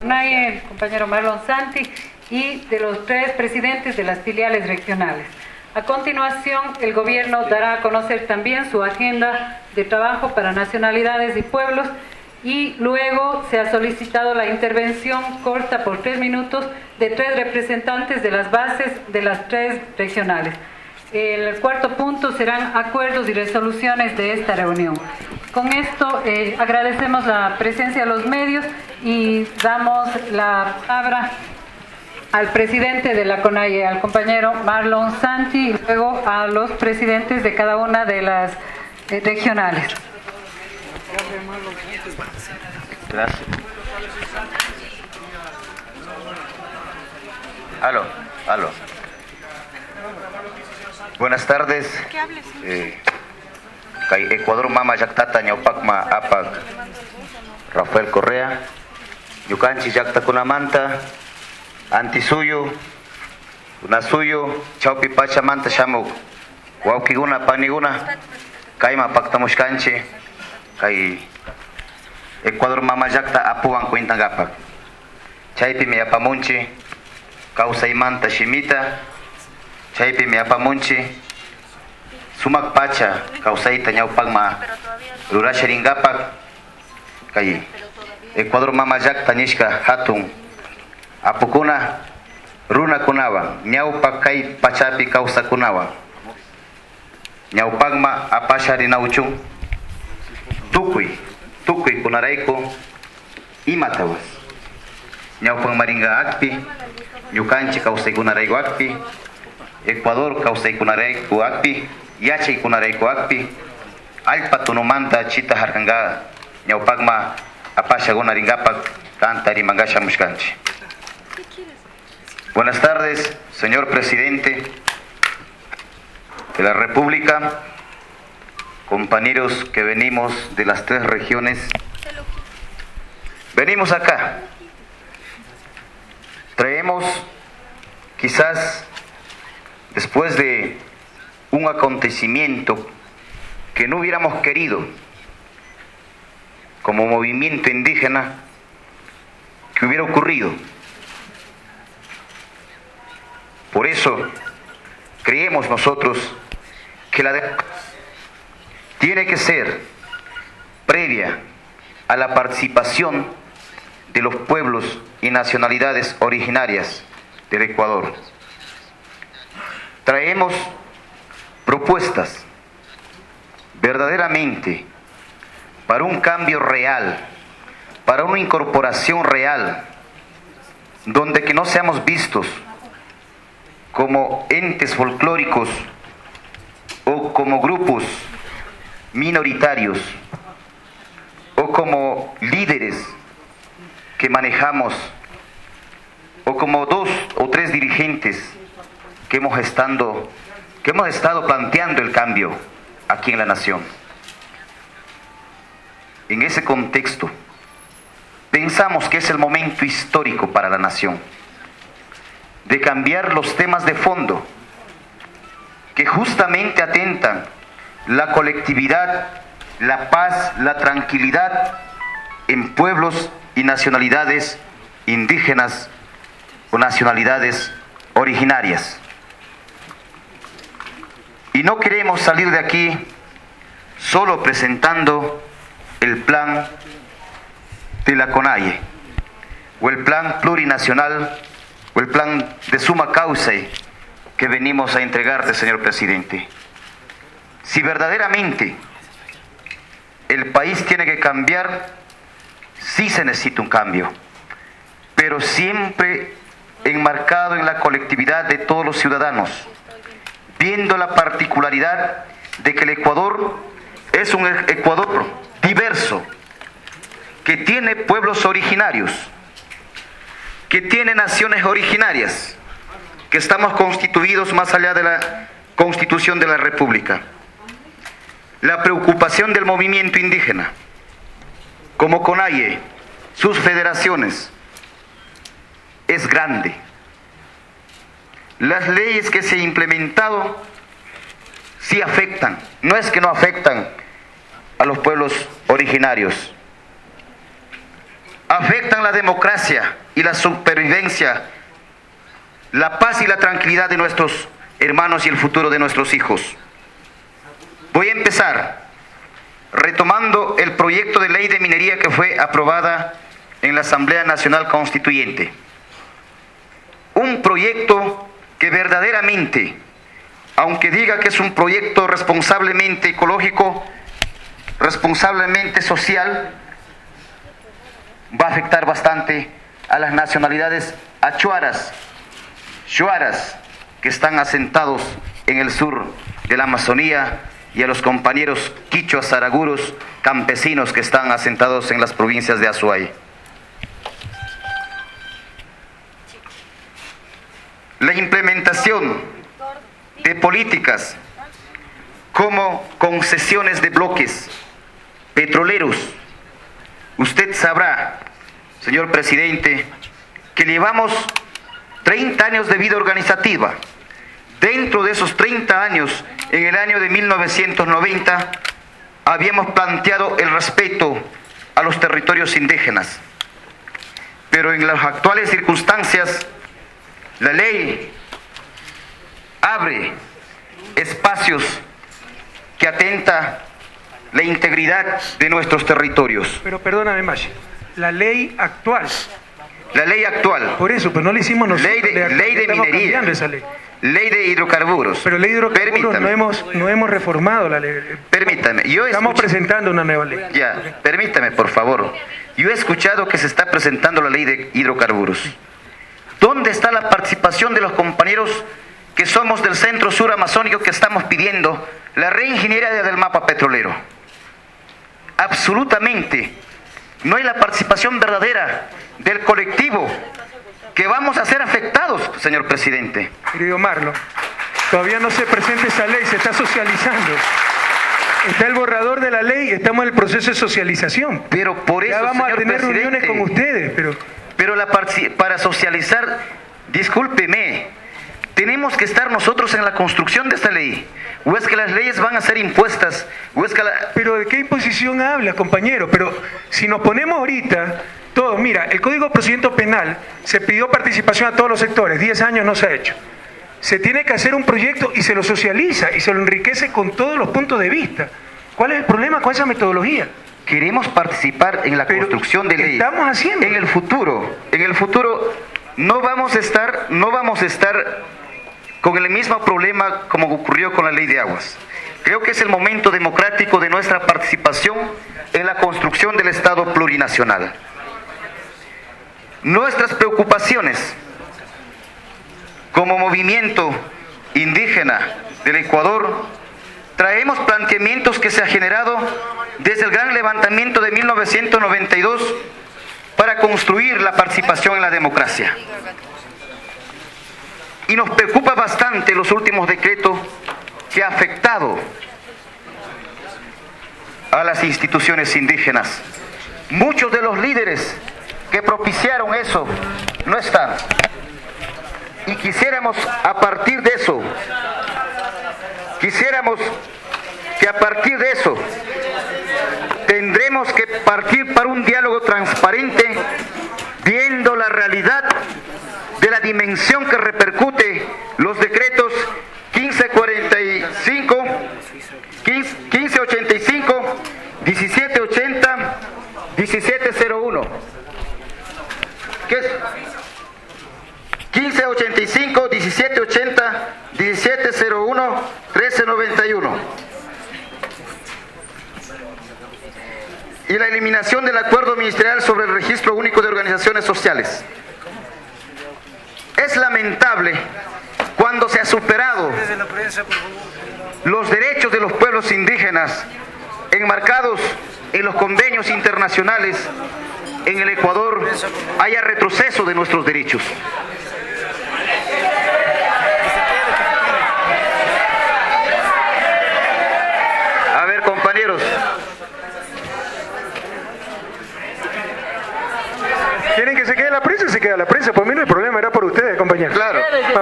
CONAIE, el compañero Marlon Santi, y de los 3 presidentes de las filiales regionales. A continuación, el gobierno dará a conocer también su agenda de trabajo para nacionalidades y pueblos, y luego se ha solicitado la intervención corta por 3 minutos de 3 representantes de las bases de las 3 regionales. El cuarto punto serán acuerdos y resoluciones de esta reunión. Con esto agradecemos la presencia de los medios y damos la palabra al presidente de la CONAIE, al compañero Marlon Santi, y luego a los presidentes de cada una de las regionales. Gracias. Aló. Buenas tardes. Ecuador Mama Yactata Ñaupacma Apac Rafael Correa Yucanchi Yacta Kunamanta Antisuyo Unasuyo Chaupi Pachamanta Shamuk Waukiguna Paniguna Kaima Pactamushkanche Kai Ecuador Mama Yacta Apuan Cuintagapac Chaipi me apamunchi Causaimanta Shimita Chaipi me apamunchi Sumak Pacha Causaita Ñaupagma Rurasharingapac Kai Ecuador Mama Yacta Nishka Hatun Apukuna Runa Kunawa Ñaupa Kai Pachapi Causa Kunawa Ñaupagma Apashari Nauchun Tukui Kunaraiko Imatawas Ñaupang Maringa Akpi Yucanchi Causai Kunaraiko Akpi Ecuador Causai Kunaraiko Akpi Yachi Kunaraiko Akpi Alpa Tunumanta Chita Harkanga Ñaupagma Apasha Gunaringapak Tantari Mangasha Mushkanchi. Buenas tardes, señor presidente de la República, compañeros que venimos de las 3 regiones. Venimos acá. Traemos, quizás después de un acontecimiento que no hubiéramos querido como movimiento indígena que hubiera ocurrido. Por eso creemos nosotros que la democracia tiene que ser previa a la participación de los pueblos y nacionalidades originarias del Ecuador. Traemos propuestas verdaderamente para un cambio real, para una incorporación real, donde que no seamos vistos como entes folclóricos o como grupos minoritarios o como líderes que manejamos o como 2 o 3 dirigentes que hemos estado planteando el cambio aquí en la nación. En ese contexto, pensamos que es el momento histórico para la nación de cambiar los temas de fondo que justamente atentan la colectividad, la paz, la tranquilidad en pueblos y nacionalidades indígenas o nacionalidades originarias. Y no queremos salir de aquí solo presentando el plan de la CONAIE o el plan plurinacional o el plan de suma causa que venimos a entregarte, señor presidente. Si verdaderamente el país tiene que cambiar, sí se necesita un cambio, pero siempre enmarcado en la colectividad de todos los ciudadanos, viendo la particularidad de que el Ecuador es un Ecuador diverso, que tiene pueblos originarios, que tiene naciones originarias, que estamos constituidos más allá de la Constitución de la República. La preocupación del movimiento indígena, como CONAIE, sus federaciones, es grande. Las leyes que se han implementado sí afectan, no es que no afectan a los pueblos originarios. afectan la democracia y la supervivencia, la paz y la tranquilidad de nuestros hermanos y el futuro de nuestros hijos. Voy a empezar retomando el proyecto de ley de minería que fue aprobada en la Asamblea Nacional Constituyente. Un proyecto que verdaderamente, aunque diga que es un proyecto responsablemente ecológico, responsablemente social, va a afectar bastante a las nacionalidades achuaras, shuaras, que están asentados en el sur de la Amazonía, y a los compañeros quichuas, saraguros, campesinos que están asentados en las provincias de Azuay. La implementación de políticas como concesiones de bloques petroleros. Usted sabrá, señor presidente, que llevamos 30 años de vida organizativa. Dentro de esos 30 años, en el año de 1990, habíamos planteado el respeto a los territorios indígenas. Pero en las actuales circunstancias, la ley abre espacios que atenta la integridad de nuestros territorios. Pero perdóname, Mashi, la ley actual. La ley actual. Por eso, pero no le hicimos nosotros. Ley de minería. Esa ley. Ley de hidrocarburos. Pero ley de hidrocarburos no hemos reformado la ley. Permítame. Estamos presentando una nueva ley. Ya, permítame, por favor. Yo he escuchado que se está presentando la ley de hidrocarburos. ¿Dónde está la participación de los compañeros que somos del centro sur amazónico que estamos pidiendo la reingeniería del mapa petrolero? Absolutamente. No hay la participación verdadera del colectivo que vamos a ser afectados, señor presidente. Querido Marlon, todavía no se presenta esa ley, se está socializando. Está el borrador de la ley, estamos en el proceso de socialización. Pero por eso, ya vamos a tener presidente, reuniones con ustedes, pero para socializar, discúlpeme, tenemos que estar nosotros en la construcción de esta ley. ¿O es que las leyes van a ser impuestas? ¿O es que Pero ¿de qué imposición habla, compañero? Pero si nos ponemos ahorita, todos, mira, el Código de Procedimiento Penal se pidió participación a todos los sectores, 10 años no se ha hecho. Se tiene que hacer un proyecto y se lo socializa y se lo enriquece con todos los puntos de vista. ¿Cuál es el problema con esa metodología? Queremos participar en la construcción de ley. Estamos haciendo. En el futuro no vamos a estar con el mismo problema como ocurrió con la ley de aguas. Creo que es el momento democrático de nuestra participación en la construcción del Estado plurinacional. Nuestras preocupaciones como movimiento indígena del Ecuador, traemos planteamientos que se ha generado desde el gran levantamiento de 1992 para construir la participación en la democracia. Y nos preocupa bastante los últimos decretos que ha afectado a las instituciones indígenas. Muchos de los líderes que propiciaron eso no están. Y quisiéramos a partir de eso, tendremos que partir para un diálogo transparente, viendo la realidad de la dimensión que repercute los decretos 1545, 1585, 1780, 1701. ¿Qué es? 1585, 1780, 1701, 1391. Y la eliminación del acuerdo ministerial sobre el registro único de organizaciones sociales. Es lamentable cuando se ha superado los derechos de los pueblos indígenas enmarcados en los convenios internacionales. En el Ecuador haya retroceso de nuestros derechos. A ver, compañeros. ¿Quieren que se quede la prensa? Se queda la prensa. Por mí no hay problema, era por ustedes, compañeros. Claro.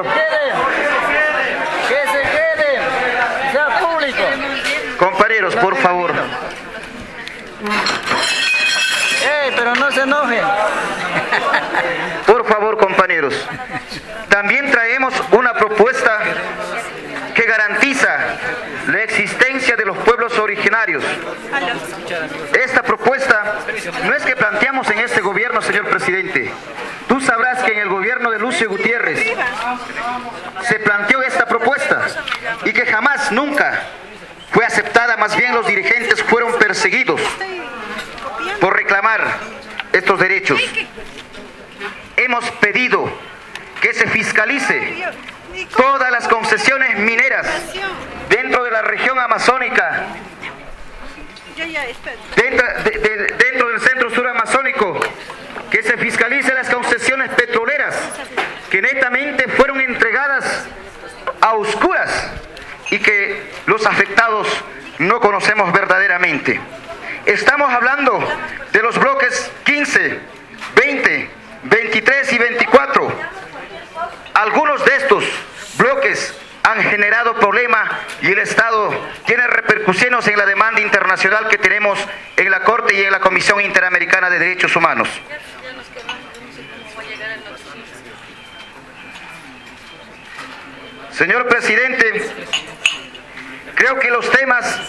Que se quede, sea público. Compañeros, por favor. Pero no se se enojen. Por favor, compañeros. También traemos una propuesta que garantiza la existencia de los pueblos originarios. Esta propuesta no es que planteamos en este gobierno, señor presidente. Tú sabrás que en el gobierno de Lucio Gutiérrez se planteó esta propuesta y que jamás, nunca fue aceptada. Más bien los dirigentes fueron perseguidos por reclamar estos derechos. Hemos pedido que se fiscalice todas las concesiones mineras dentro de la región amazónica, dentro del centro sur amazónico, que se fiscalice las concesiones petroleras que netamente fueron entregadas a oscuras y que los afectados no conocemos verdaderamente. Estamos hablando de los bloques 15, 20, 23 y 24. Algunos de estos bloques han generado problemas y el Estado tiene repercusiones en la demanda internacional que tenemos en la Corte y en la Comisión Interamericana de Derechos Humanos. Señor presidente, creo que los temas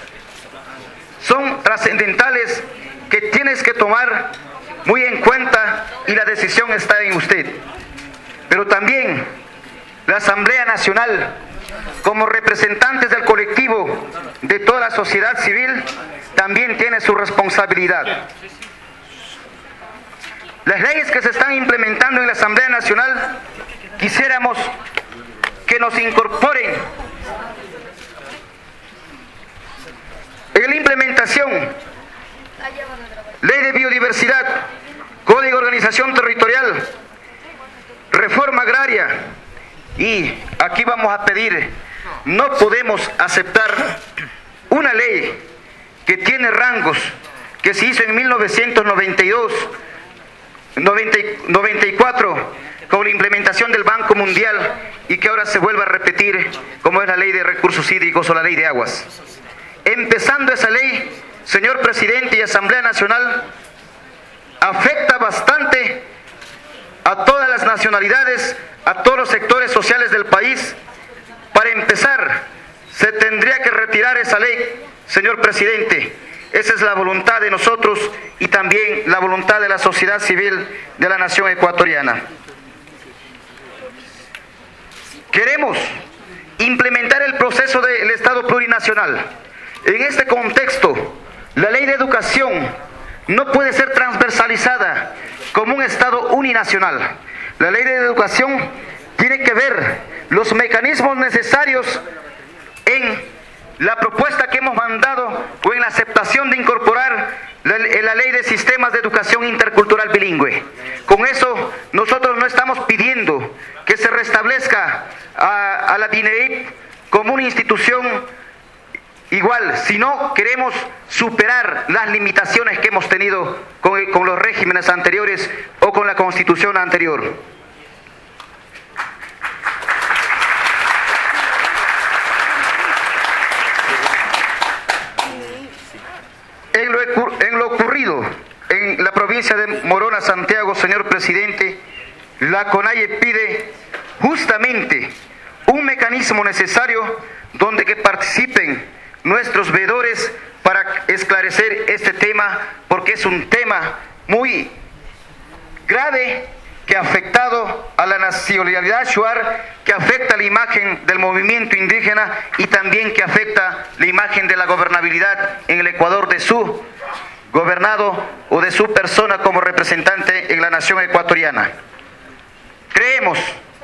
son trascendentales que tienes que tomar muy en cuenta y la decisión está en usted. Pero también la Asamblea Nacional, como representantes del colectivo de toda la sociedad civil, también tiene su responsabilidad. Las leyes que se están implementando en la Asamblea Nacional, quisiéramos que nos incorporen en la implementación, ley de biodiversidad, código de organización territorial, reforma agraria. Y aquí vamos a pedir, no podemos aceptar una ley que tiene rangos que se hizo en 1992, 94, con la implementación del Banco Mundial y que ahora se vuelva a repetir como es la ley de recursos hídricos o la ley de aguas. Empezando esa ley, señor presidente y Asamblea Nacional, afecta bastante a todas las nacionalidades, a todos los sectores sociales del país. Para empezar, se tendría que retirar esa ley, señor presidente. Esa es la voluntad de nosotros y también la voluntad de la sociedad civil de la nación ecuatoriana. Queremos implementar el proceso del Estado plurinacional. En este contexto, la ley de educación no puede ser transversalizada como un Estado uninacional. La ley de educación tiene que ver los mecanismos necesarios en la propuesta que hemos mandado o en la aceptación de incorporar la ley de sistemas de educación intercultural bilingüe. Con eso nosotros no estamos pidiendo que se restablezca a la DINEIP como una institución igual, sino queremos superar las limitaciones que hemos tenido con los regímenes anteriores o con la constitución anterior. En lo ocurrido en la provincia de Morona, Santiago, señor presidente, la CONAIE pide justamente un mecanismo necesario donde que participen nuestros veedores para esclarecer este tema, porque es un tema muy grave que ha afectado a la nacionalidad shuar, que afecta la imagen del movimiento indígena y también que afecta la imagen de la gobernabilidad en el Ecuador de su gobernado o de su persona como representante en la nación ecuatoriana. Creemos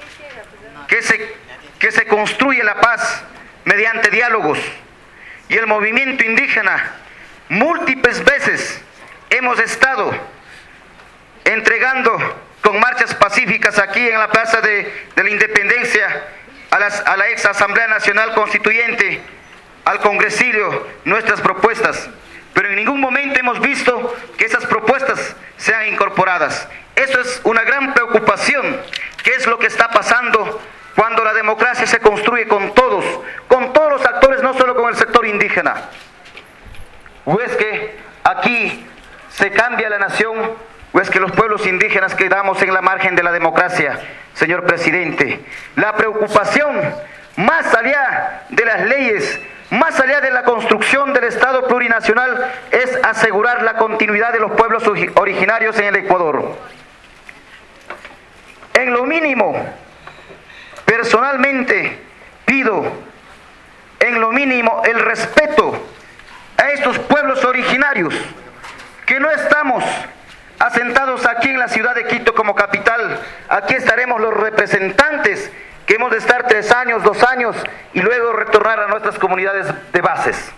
que se construye la paz mediante diálogos y el movimiento indígena múltiples veces hemos estado entregando con marchas pacíficas aquí en la Plaza de la Independencia a la ex Asamblea Nacional Constituyente, al Congresillo, nuestras propuestas, pero en ningún momento hemos visto que esas propuestas sean incorporadas. Eso es una gran preocupación. ¿Qué es lo que está pasando cuando la democracia se construye con todos los actores, no solo con el sector indígena? ¿O es que aquí se cambia la nación ¿O es que los pueblos indígenas quedamos en la margen de la democracia, señor presidente? La preocupación, más allá de las leyes, más allá de la construcción del Estado plurinacional, es asegurar la continuidad de los pueblos originarios en el Ecuador. En lo mínimo, personalmente pido, en lo mínimo, el respeto a estos pueblos originarios, que no estamos asentados aquí en la ciudad de Quito como capital. Aquí estaremos los representantes que hemos de estar 3 años, 2 años y luego retornar a nuestras comunidades de bases.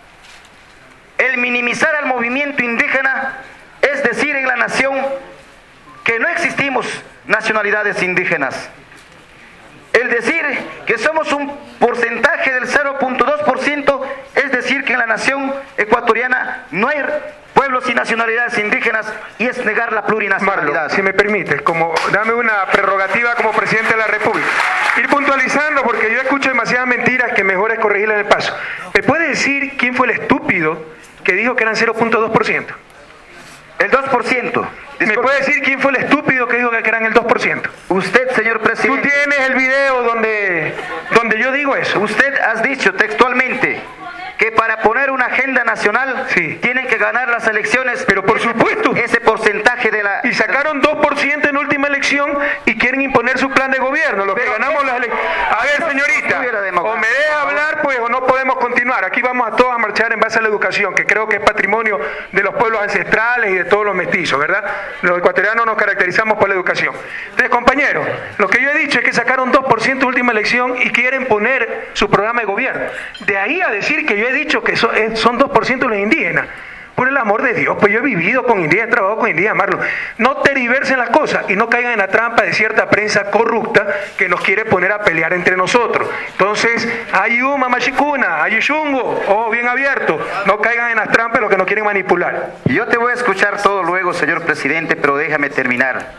El minimizar al movimiento indígena es decir en la nación que no existimos nacionalidades indígenas. El decir que somos un porcentaje del 0.2% es decir que en la nación ecuatoriana no hay pueblos y nacionalidades indígenas, y es negar la plurinacionalidad. Marlon, si me permites, dame una prerrogativa como presidente de la República. Ir puntualizando, porque yo escucho demasiadas mentiras que mejor es corregirlas en el paso. ¿Me puede decir quién fue el estúpido que dijo que eran 0.2%? El 2%. ¿Me puede decir quién fue el estúpido que dijo que eran el 2%? Usted, señor presidente. Tú tienes el video donde yo digo eso. Usted ha dicho textualmente que para poner una agenda nacional sí, tienen que ganar las elecciones. Pero por supuesto. Ese porcentaje de la... Y sacaron 2% en última elección y quieren imponer su plan de gobierno. Los que ganamos las elecciones. A ver, señorita, o me deja hablar, pues, o no podemos continuar. Aquí vamos a todos a marchar en base a la educación, que creo que es patrimonio de los pueblos ancestrales y de todos los mestizos, ¿verdad? Los ecuatorianos nos caracterizamos por la educación. Entonces, compañeros, lo que yo he dicho es que sacaron 2% en última elección y quieren poner su programa de gobierno. De ahí a decir que yo he dicho que son 2% los indígenas. Por el amor de Dios, pues yo he vivido con indígenas, he trabajado con indígenas, Marlon. No tergiversen las cosas y no caigan en la trampa de cierta prensa corrupta que nos quiere poner a pelear entre nosotros. Entonces, ayuma machicuna, ayushungo, ojo bien abierto, no caigan en las trampas de los que nos quieren manipular. Yo te voy a escuchar todo luego, señor presidente, pero déjame terminar.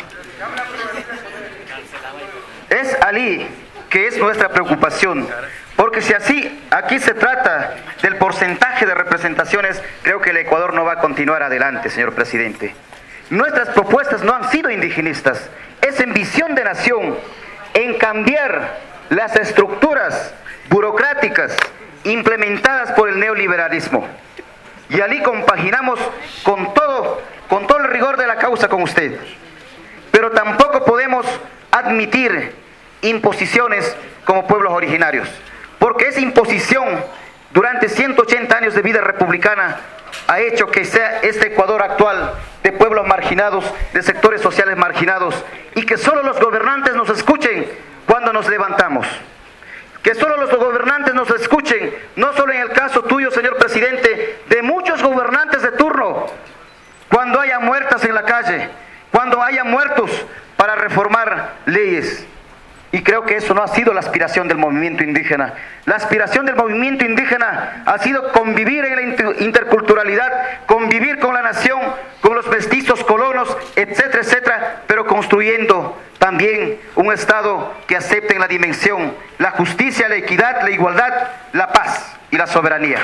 Es allí que es nuestra preocupación. Porque si así, aquí se trata del porcentaje de representaciones, creo que el Ecuador no va a continuar adelante, señor presidente. Nuestras propuestas no han sido indigenistas, es en visión de nación, en cambiar las estructuras burocráticas implementadas por el neoliberalismo. Y allí compaginamos con todo el rigor de la causa con usted. Pero tampoco podemos admitir imposiciones como pueblos originarios. Porque esa imposición durante 180 años de vida republicana ha hecho que sea este Ecuador actual de pueblos marginados, de sectores sociales marginados, y que solo los gobernantes nos escuchen cuando nos levantamos. Que solo los gobernantes nos escuchen, no solo en el caso tuyo, señor presidente, de muchos gobernantes de turno, cuando haya muertas en la calle, cuando haya muertos para reformar leyes. Y creo que eso no ha sido la aspiración del movimiento indígena. La aspiración del movimiento indígena ha sido convivir en la interculturalidad, convivir con la nación, con los mestizos colonos, etcétera, etcétera, pero construyendo también un Estado que acepte en la dimensión la justicia, la equidad, la igualdad, la paz y la soberanía.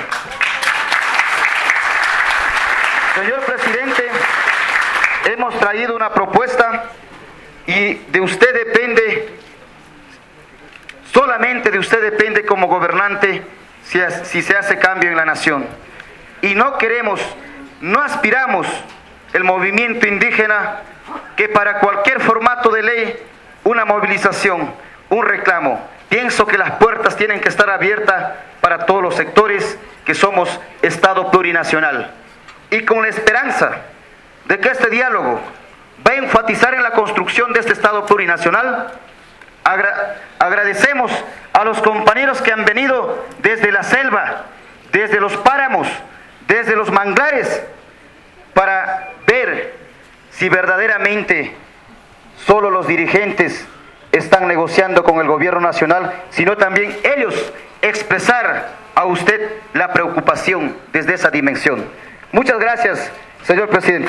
Señor presidente, hemos traído una propuesta y de usted depende... Solamente de usted depende como gobernante si se hace cambio en la nación. Y no queremos, no aspiramos el movimiento indígena que para cualquier formato de ley, una movilización, un reclamo. Pienso que las puertas tienen que estar abiertas para todos los sectores que somos Estado plurinacional. Y con la esperanza de que este diálogo va a enfatizar en la construcción de este Estado plurinacional, agradecemos a los compañeros que han venido desde la selva, desde los páramos, desde los manglares, para ver si verdaderamente solo los dirigentes están negociando con el gobierno nacional, sino también ellos expresar a usted la preocupación desde esa dimensión. Muchas gracias, señor presidente.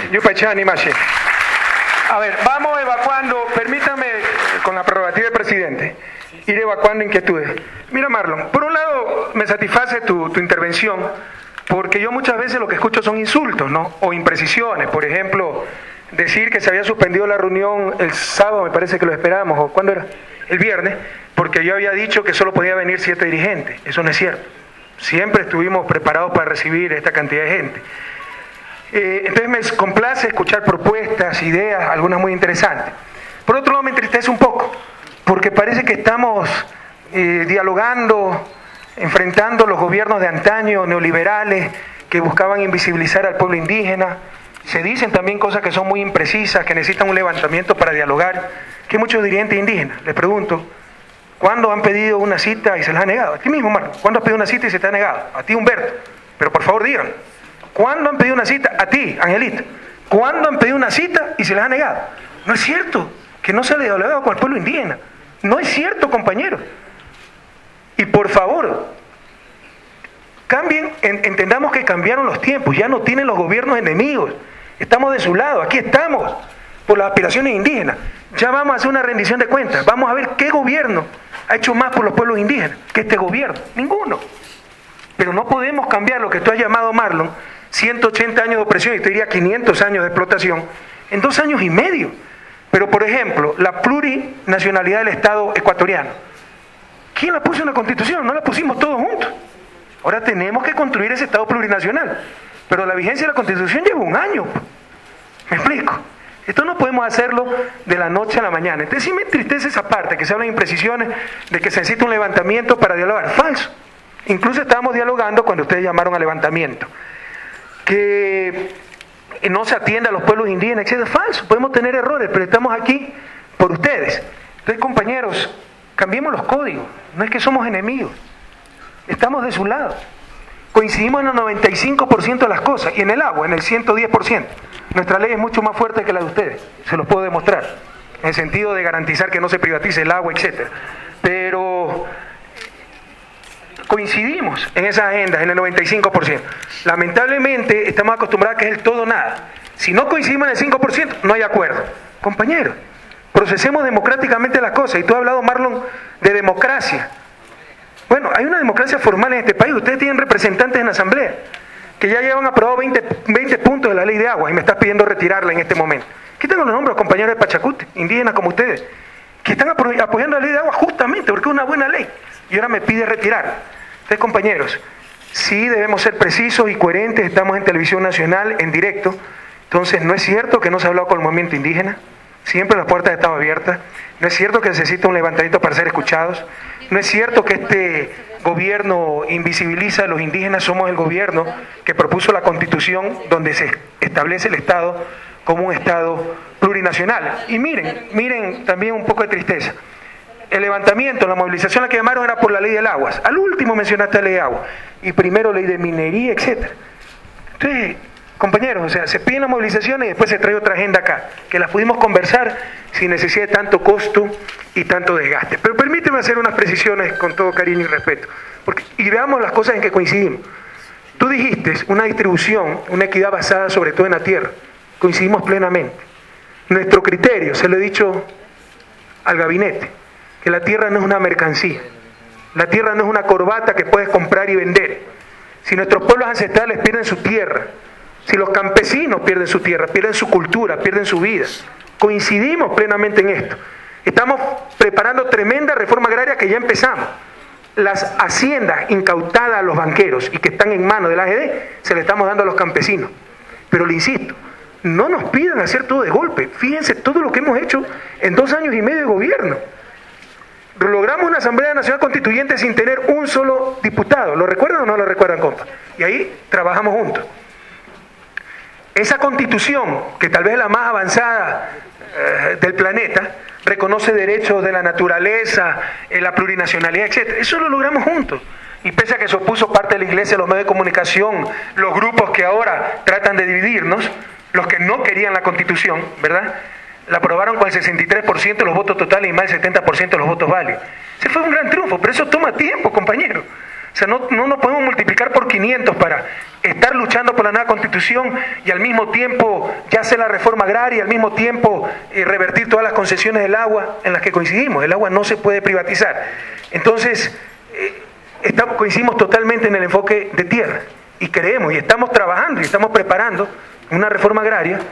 A ver, vamos evacuando, permítame, con la prerrogativa del presidente, ir evacuando inquietudes. Mira, Marlon, por un lado me satisface tu intervención, porque yo muchas veces lo que escucho son insultos, ¿no? O imprecisiones. Por ejemplo, decir que se había suspendido la reunión el sábado, me parece que lo esperábamos, o ¿cuándo era? El viernes, porque yo había dicho que solo podía venir 7 dirigentes. Eso no es cierto. Siempre estuvimos preparados para recibir esta cantidad de gente. Entonces me complace escuchar propuestas, ideas, algunas muy interesantes. Por otro lado me entristece un poco, porque parece que estamos dialogando, enfrentando los gobiernos de antaño, neoliberales, que buscaban invisibilizar al pueblo indígena. Se dicen también cosas que son muy imprecisas, que necesitan un levantamiento para dialogar. Que muchos dirigentes indígenas, les pregunto, ¿cuándo han pedido una cita y se les ha negado? A ti mismo, Marco, ¿cuándo has pedido una cita y se te ha negado? A ti, Humberto, pero por favor digan, ¿cuándo han pedido una cita? A ti, Angelita, ¿cuándo han pedido una cita y se les ha negado? No es cierto que no se ha dialogado con el pueblo indígena. No es cierto, compañeros. Y por favor, cambien, entendamos que cambiaron los tiempos, ya no tienen los gobiernos enemigos. Estamos de su lado, aquí estamos, por las aspiraciones indígenas. Ya vamos a hacer una rendición de cuentas, vamos a ver qué gobierno ha hecho más por los pueblos indígenas que este gobierno. Ninguno. Pero no podemos cambiar lo que tú has llamado, Marlon, 180 años de opresión, y te diría 500 años de explotación, en 2 años y medio. Pero, por ejemplo, la plurinacionalidad del Estado ecuatoriano, ¿quién la puso en la Constitución? No la pusimos todos juntos. Ahora tenemos que construir ese Estado plurinacional. Pero la vigencia de la Constitución lleva 1 año. ¿Me explico? Esto no podemos hacerlo de la noche a la mañana. Entonces sí me entristece esa parte, que se hablan de imprecisiones, de que se necesita un levantamiento para dialogar. Falso. Incluso estábamos dialogando cuando ustedes llamaron a levantamiento. Que no se atienda a los pueblos indígenas, etc. Falso. Podemos tener errores, pero estamos aquí por ustedes. Entonces, compañeros, cambiemos los códigos. No es que somos enemigos. Estamos de su lado. Coincidimos en el 95% de las cosas, y en el agua, en el 110%. Nuestra ley es mucho más fuerte que la de ustedes, se los puedo demostrar, en el sentido de garantizar que no se privatice el agua, etc. Pero coincidimos en esas agendas, en el 95%. Lamentablemente estamos acostumbrados a que es el todo o nada. Si no coincidimos en el 5%, no hay acuerdo. Compañeros, procesemos democráticamente las cosas. Y tú has hablado, Marlon, de democracia. Bueno, hay una democracia formal en este país. Ustedes tienen representantes en la Asamblea que ya llevan aprobado 20 puntos de la ley de agua y me estás pidiendo retirarla en este momento. Aquí tengo los nombres de los compañeros de Pachacute, indígenas como ustedes, que están apoyando la ley de agua justamente porque es una buena ley y ahora me pide retirarla. Entonces, compañeros, sí debemos ser precisos y coherentes. Estamos en televisión nacional, en directo. Entonces, no es cierto que no se ha hablado con el movimiento indígena. Siempre las puertas han estado abiertas. No es cierto que necesita un levantamiento para ser escuchados. No es cierto que este gobierno invisibiliza a los indígenas. Somos el gobierno que propuso la Constitución donde se establece el Estado como un Estado plurinacional. Y miren también un poco de tristeza. El levantamiento, la movilización a la que llamaron era por la ley del agua. Al último mencionaste la ley de agua. Y primero ley de minería, etc. Entonces, compañeros, o sea, se piden las movilizaciones y después se trae otra agenda acá, que las pudimos conversar sin necesidad de tanto costo y tanto desgaste. Pero permíteme hacer unas precisiones con todo cariño y respeto, y veamos las cosas en que coincidimos. Tú dijiste una distribución, una equidad basada sobre todo en la tierra. Coincidimos plenamente. Nuestro criterio, se lo he dicho al gabinete, que la tierra no es una mercancía. La tierra no es una corbata que puedes comprar y vender. Si nuestros pueblos ancestrales pierden su tierra, si los campesinos pierden su tierra, pierden su cultura, pierden su vida, coincidimos plenamente en esto. Estamos preparando tremenda reforma agraria que ya empezamos. Las haciendas incautadas a los banqueros y que están en manos de la AGD, se le estamos dando a los campesinos. Pero le insisto, no nos pidan hacer todo de golpe. Fíjense todo lo que hemos hecho en 2 años y medio de gobierno. Logramos una Asamblea Nacional Constituyente sin tener un solo diputado. ¿Lo recuerdan o no lo recuerdan, compa? Y ahí trabajamos juntos. Esa Constitución, que tal vez es la más avanzada del planeta, reconoce derechos de la naturaleza, la plurinacionalidad, etc. Eso lo logramos juntos. Y pese a que se opuso parte de la Iglesia, los medios de comunicación, los grupos que ahora tratan de dividirnos, los que no querían la Constitución, ¿verdad?, la aprobaron con el 63% de los votos totales y más del 70% de los votos válidos. Ese fue un gran triunfo, pero eso toma tiempo, compañero. O sea, no nos podemos multiplicar por 500 para estar luchando por la nueva Constitución y al mismo tiempo ya hacer la reforma agraria, al mismo tiempo revertir todas las concesiones del agua en las que coincidimos. El agua no se puede privatizar. Entonces, coincidimos totalmente en el enfoque de tierra y creemos y estamos trabajando y estamos preparando una reforma agraria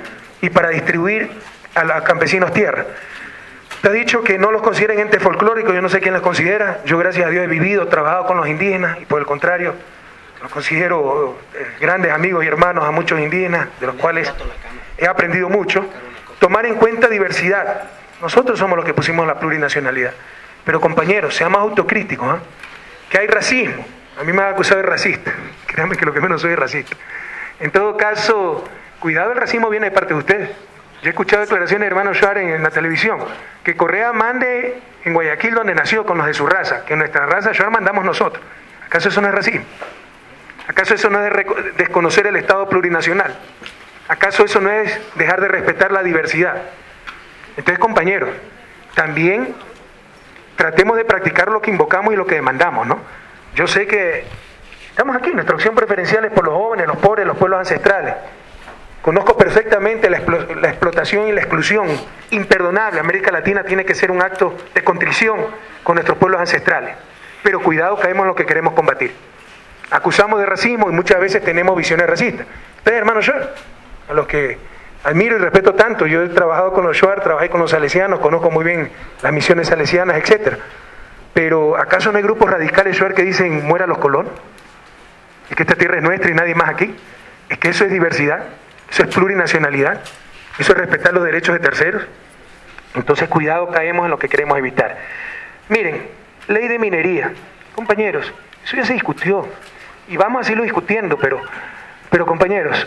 y para distribuir a los campesinos tierra. Te ha dicho que no los consideren entes folclóricos, yo no sé quién los considera. Yo, gracias a Dios, he vivido, trabajado con los indígenas y por el contrario, los considero grandes amigos y hermanos a muchos indígenas, de los cuales he aprendido mucho. Tomar en cuenta diversidad. Nosotros somos los que pusimos la plurinacionalidad. Pero compañeros, seamos autocríticos, ¿eh? Que hay racismo. A mí me han acusado de racista. Créanme que lo que menos soy es racista. En todo caso, cuidado, el racismo viene de parte de ustedes. Yo he escuchado declaraciones de hermano Schwarz en la televisión, que Correa mande en Guayaquil, donde nació, con los de su raza, que nuestra raza Schwarz mandamos nosotros. ¿Acaso eso no es racismo? ¿Acaso eso no es desconocer el Estado plurinacional? ¿Acaso eso no es dejar de respetar la diversidad? Entonces, compañeros, también tratemos de practicar lo que invocamos y lo que demandamos, ¿no? Yo sé que estamos aquí, nuestra opción preferencial es por los jóvenes, los pobres, los pueblos ancestrales. Conozco perfectamente la explotación y la exclusión imperdonable. América Latina tiene que ser un acto de contrición con nuestros pueblos ancestrales. Pero cuidado, caemos en lo que queremos combatir. Acusamos de racismo y muchas veces tenemos visiones racistas. Ustedes, hermanos Schwarz, a los que admiro y respeto tanto, yo he trabajado con los Schwarz, trabajé con los salesianos, conozco muy bien las misiones salesianas, etc. Pero ¿acaso no hay grupos radicales Schwarz que dicen muera los colonos? ¿Es que esta tierra es nuestra y nadie más aquí? ¿Es que eso es diversidad? ¿Eso es plurinacionalidad? ¿Eso es respetar los derechos de terceros? Entonces, cuidado, caemos en lo que queremos evitar. Miren, ley de minería. Compañeros, eso ya se discutió. Y vamos a seguirlo discutiendo, pero compañeros,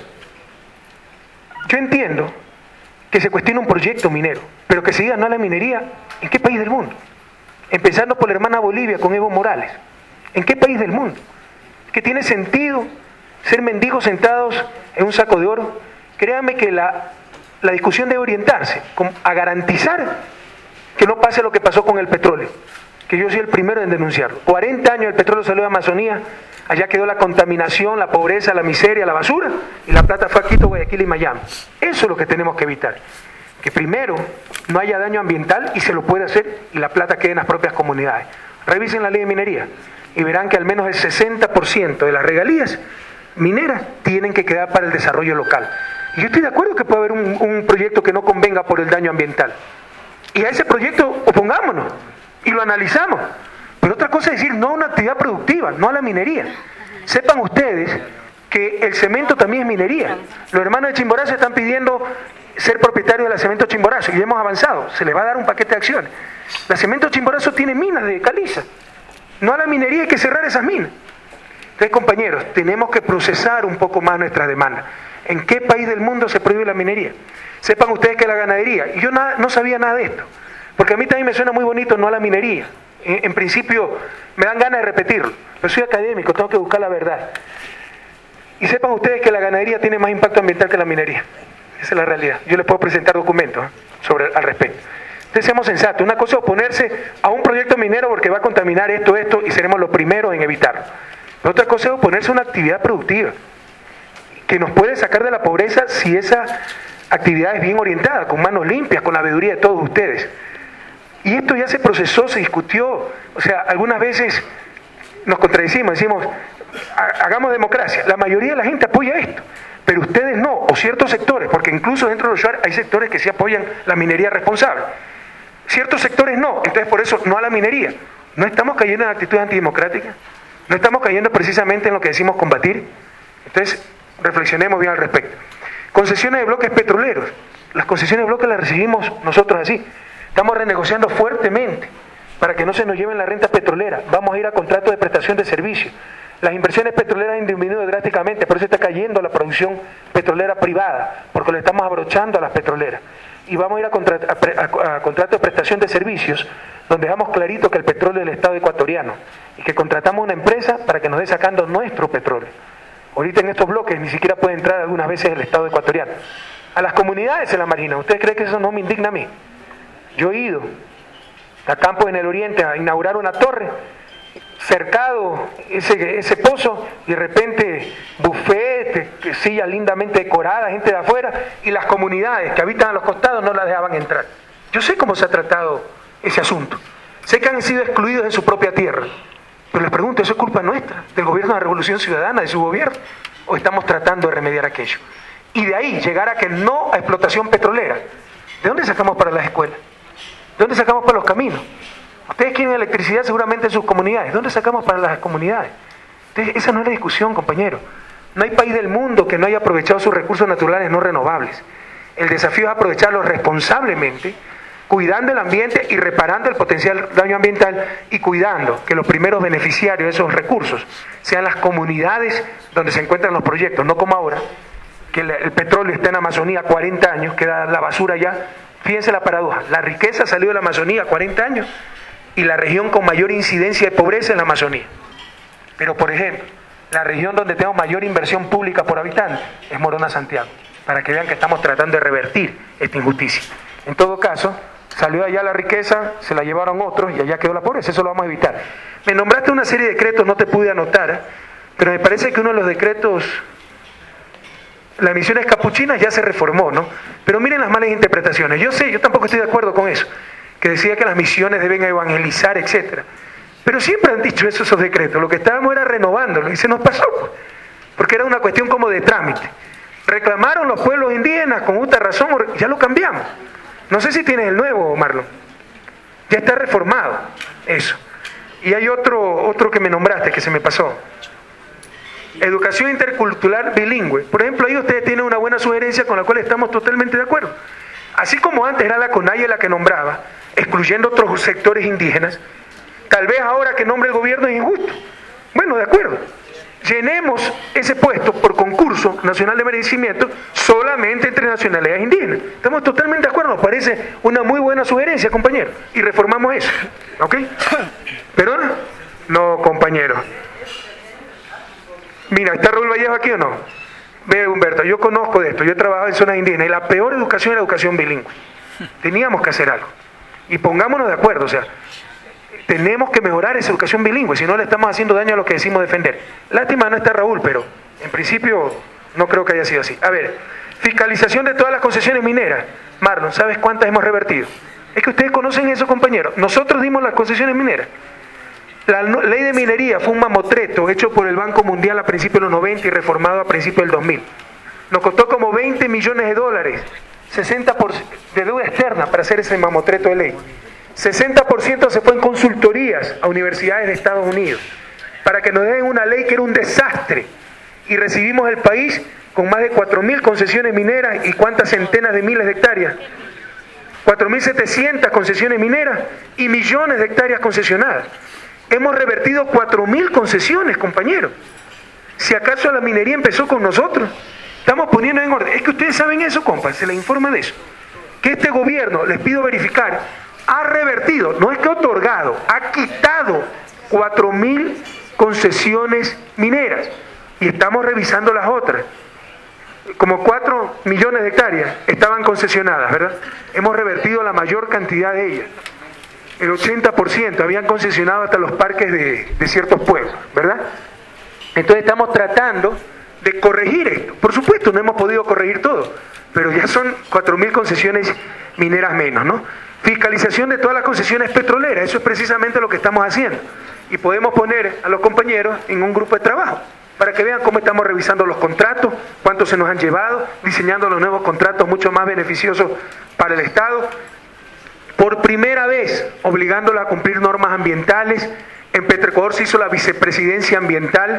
yo entiendo que se cuestiona un proyecto minero, pero que se diga no a la minería, ¿en qué país del mundo? Empezando por la hermana Bolivia con Evo Morales. ¿En qué país del mundo? ¿Que tiene sentido ser mendigos sentados en un saco de oro? Créanme que la discusión debe orientarse a garantizar que no pase lo que pasó con el petróleo, que yo soy el primero en denunciarlo. 40 años el petróleo salió de Amazonía, allá quedó la contaminación, la pobreza, la miseria, la basura, y la plata fue a Quito, Guayaquil y Miami. Eso es lo que tenemos que evitar. Que primero no haya daño ambiental, y se lo puede hacer, y la plata quede en las propias comunidades. Revisen la ley de minería y verán que al menos el 60% de las regalías mineras tienen que quedar para el desarrollo local. Y yo estoy de acuerdo que puede haber un proyecto que no convenga por el daño ambiental. Y a ese proyecto opongámonos y lo analizamos. Pero otra cosa es decir no a una actividad productiva, no a la minería. Sepan ustedes que el cemento también es minería. Los hermanos de Chimborazo están pidiendo ser propietarios de la Cemento Chimborazo y hemos avanzado. Se les va a dar un paquete de acciones. La Cemento Chimborazo tiene minas de caliza. No a la minería, hay que cerrar esas minas. Entonces, compañeros, tenemos que procesar un poco más nuestras demandas. ¿En qué país del mundo se prohíbe la minería? Sepan ustedes que la ganadería, y yo no sabía nada de esto, porque a mí también me suena muy bonito no a la minería. En principio me dan ganas de repetirlo, pero soy académico, tengo que buscar la verdad. Y sepan ustedes que la ganadería tiene más impacto ambiental que la minería. Esa es la realidad. Yo les puedo presentar documentos al respecto. Entonces seamos sensatos. Una cosa es oponerse a un proyecto minero porque va a contaminar esto, y seremos los primeros en evitarlo. La otra cosa es oponerse a una actividad productiva que nos puede sacar de la pobreza si esa actividad es bien orientada, con manos limpias, con la sabiduría de todos ustedes. Y esto ya se procesó, se discutió. O sea, algunas veces nos contradecimos, decimos, hagamos democracia. La mayoría de la gente apoya esto, pero ustedes no, o ciertos sectores, porque incluso dentro de los Schwarz hay sectores que sí apoyan la minería responsable. Ciertos sectores no, entonces por eso no a la minería. ¿No estamos cayendo en actitudes antidemocráticas? ¿No estamos cayendo precisamente en lo que decimos combatir? Entonces, reflexionemos bien al respecto. Concesiones de bloques petroleros. Las concesiones de bloques las recibimos nosotros así. Estamos renegociando fuertemente para que no se nos lleven la renta petrolera. Vamos a ir a contratos de prestación de servicios. Las inversiones petroleras han disminuido drásticamente, por eso está cayendo la producción petrolera privada, porque le estamos abrochando a las petroleras. Y vamos a ir a contratos de prestación de servicios, donde dejamos clarito que el petróleo es del Estado ecuatoriano y que contratamos una empresa para que nos dé sacando nuestro petróleo. Ahorita en estos bloques ni siquiera puede entrar algunas veces el Estado ecuatoriano. A las comunidades se la marginan. ¿Ustedes creen que eso no me indigna a mí? Yo he ido a campos en el oriente a inaugurar una torre, cercado ese pozo, y de repente buffet, sillas lindamente decoradas, gente de afuera, y las comunidades que habitan a los costados no las dejaban entrar. Yo sé cómo se ha tratado ese asunto. Sé que han sido excluidos en su propia tierra. Pero les pregunto, ¿eso es culpa nuestra, del gobierno de la Revolución Ciudadana, de su gobierno? ¿O estamos tratando de remediar aquello? y de ahí llegar a que no a explotación petrolera, ¿de dónde sacamos para las escuelas? ¿De dónde sacamos para los caminos? Ustedes quieren electricidad seguramente en sus comunidades. ¿De dónde sacamos para las comunidades? Entonces, esa no es la discusión, compañero. No hay país del mundo que no haya aprovechado sus recursos naturales no renovables. El desafío es aprovecharlos responsablemente, cuidando el ambiente y reparando el potencial daño ambiental y cuidando que los primeros beneficiarios de esos recursos sean las comunidades donde se encuentran los proyectos, no como ahora, que el petróleo está en Amazonía 40 años, queda la basura allá. Fíjense la paradoja, la riqueza salió de la Amazonía 40 años y la región con mayor incidencia de pobreza en la Amazonía. Pero, por ejemplo, la región donde tenemos mayor inversión pública por habitante es Morona Santiago, para que vean que estamos tratando de revertir esta injusticia. En todo caso, salió allá la riqueza, se la llevaron otros y allá quedó la pobreza, eso lo vamos a evitar. Me nombraste una serie de decretos, no te pude anotar, pero me parece que uno de los decretos, las misiones capuchinas ya se reformó, ¿no? Pero miren las malas interpretaciones. Yo sé, yo tampoco estoy de acuerdo con eso, que decía que las misiones deben evangelizar, etcétera. Pero siempre han dicho eso esos decretos. Lo que estábamos era renovándolo y se nos pasó, pues, porque era una cuestión como de trámite. Reclamaron los pueblos indígenas con justa razón, ya lo cambiamos. No sé si tienes el nuevo, Marlon. Ya está reformado eso. Y hay otro que me nombraste que se me pasó. Educación intercultural bilingüe. Por ejemplo, ahí ustedes tienen una buena sugerencia con la cual estamos totalmente de acuerdo. Así como antes era la CONAIE la que nombraba, excluyendo otros sectores indígenas, tal vez ahora que nombre el gobierno es injusto. Bueno, de acuerdo. Llenemos ese puesto por concurso nacional de merecimiento solamente entre nacionalidades indígenas. Estamos totalmente de acuerdo, nos parece una muy buena sugerencia, compañero, y reformamos eso. ¿Ok? ¿Perdón? No, compañero. Mira, ¿está Raúl Vallejo aquí o no? Ve, Humberto, yo conozco de esto, yo he trabajado en zonas indígenas y la peor educación es la educación bilingüe. Teníamos que hacer algo. Y pongámonos de acuerdo, o sea, tenemos que mejorar esa educación bilingüe, si no le estamos haciendo daño a lo que decimos defender. Lástima no está Raúl, pero en principio no creo que haya sido así. A ver, fiscalización de todas las concesiones mineras. Marlon, ¿sabes cuántas hemos revertido? Es que ustedes conocen eso, compañeros. Nosotros dimos las concesiones mineras. La ley de minería fue un mamotreto hecho por el Banco Mundial a principios de los 90 y reformado a principios del 2000. Nos costó como 20 millones de dólares, 60% de deuda externa para hacer ese mamotreto de ley. 60% se fue en consultorías a universidades de Estados Unidos para que nos den una ley que era un desastre. Y recibimos el país con más de 4.000 concesiones mineras y cuántas centenas de miles de hectáreas. 4.700 concesiones mineras y millones de hectáreas concesionadas. Hemos revertido 4.000 concesiones, compañeros. Si acaso la minería empezó con nosotros, estamos poniendo en orden. Es que ustedes saben eso, compa, se les informa de eso. Que este gobierno, les pido verificar, ha revertido, no es que ha otorgado, ha quitado 4.000 concesiones mineras. Y estamos revisando las otras. Como 4 millones de hectáreas estaban concesionadas, ¿verdad? Hemos revertido la mayor cantidad de ellas. El 80% habían concesionado hasta los parques de ciertos pueblos, ¿verdad? Entonces estamos tratando de corregir esto. Por supuesto, no hemos podido corregir todo, pero ya son 4.000 concesiones mineras menos, ¿no? Fiscalización de todas las concesiones petroleras, eso es precisamente lo que estamos haciendo. Y podemos poner a los compañeros en un grupo de trabajo, para que vean cómo estamos revisando los contratos, cuántos se nos han llevado, diseñando los nuevos contratos mucho más beneficiosos para el Estado. Por primera vez, obligándola a cumplir normas ambientales, en Petroecuador se hizo la vicepresidencia ambiental.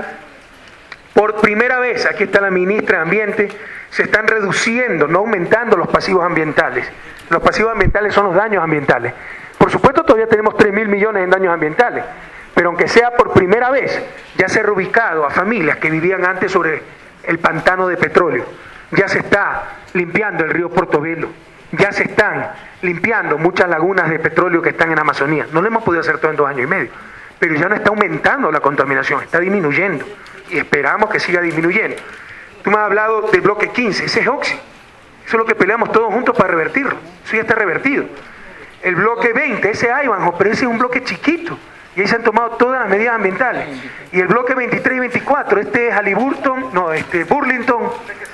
Por primera vez, aquí está la ministra de Ambiente, se están reduciendo, no aumentando los pasivos ambientales. Los pasivos ambientales son los daños ambientales. Por supuesto, todavía tenemos 3.000 millones en daños ambientales, pero aunque sea por primera vez, ya se ha reubicado a familias que vivían antes sobre el pantano de petróleo. Ya se está limpiando el río Portobelo. Ya se están limpiando muchas lagunas de petróleo que están en Amazonía. No lo hemos podido hacer todo en 2 años y medio, pero ya no está aumentando la contaminación, está disminuyendo y esperamos que siga disminuyendo. Tú me has hablado del bloque 15, ese es Oxy. Eso es lo que peleamos todos juntos para revertirlo. Eso ya está revertido. El bloque 20, ese es Ivanhoe, pero ese es un bloque chiquito y ahí se han tomado todas las medidas ambientales. Y el bloque 23 y 24, este es Halliburton, Burlington,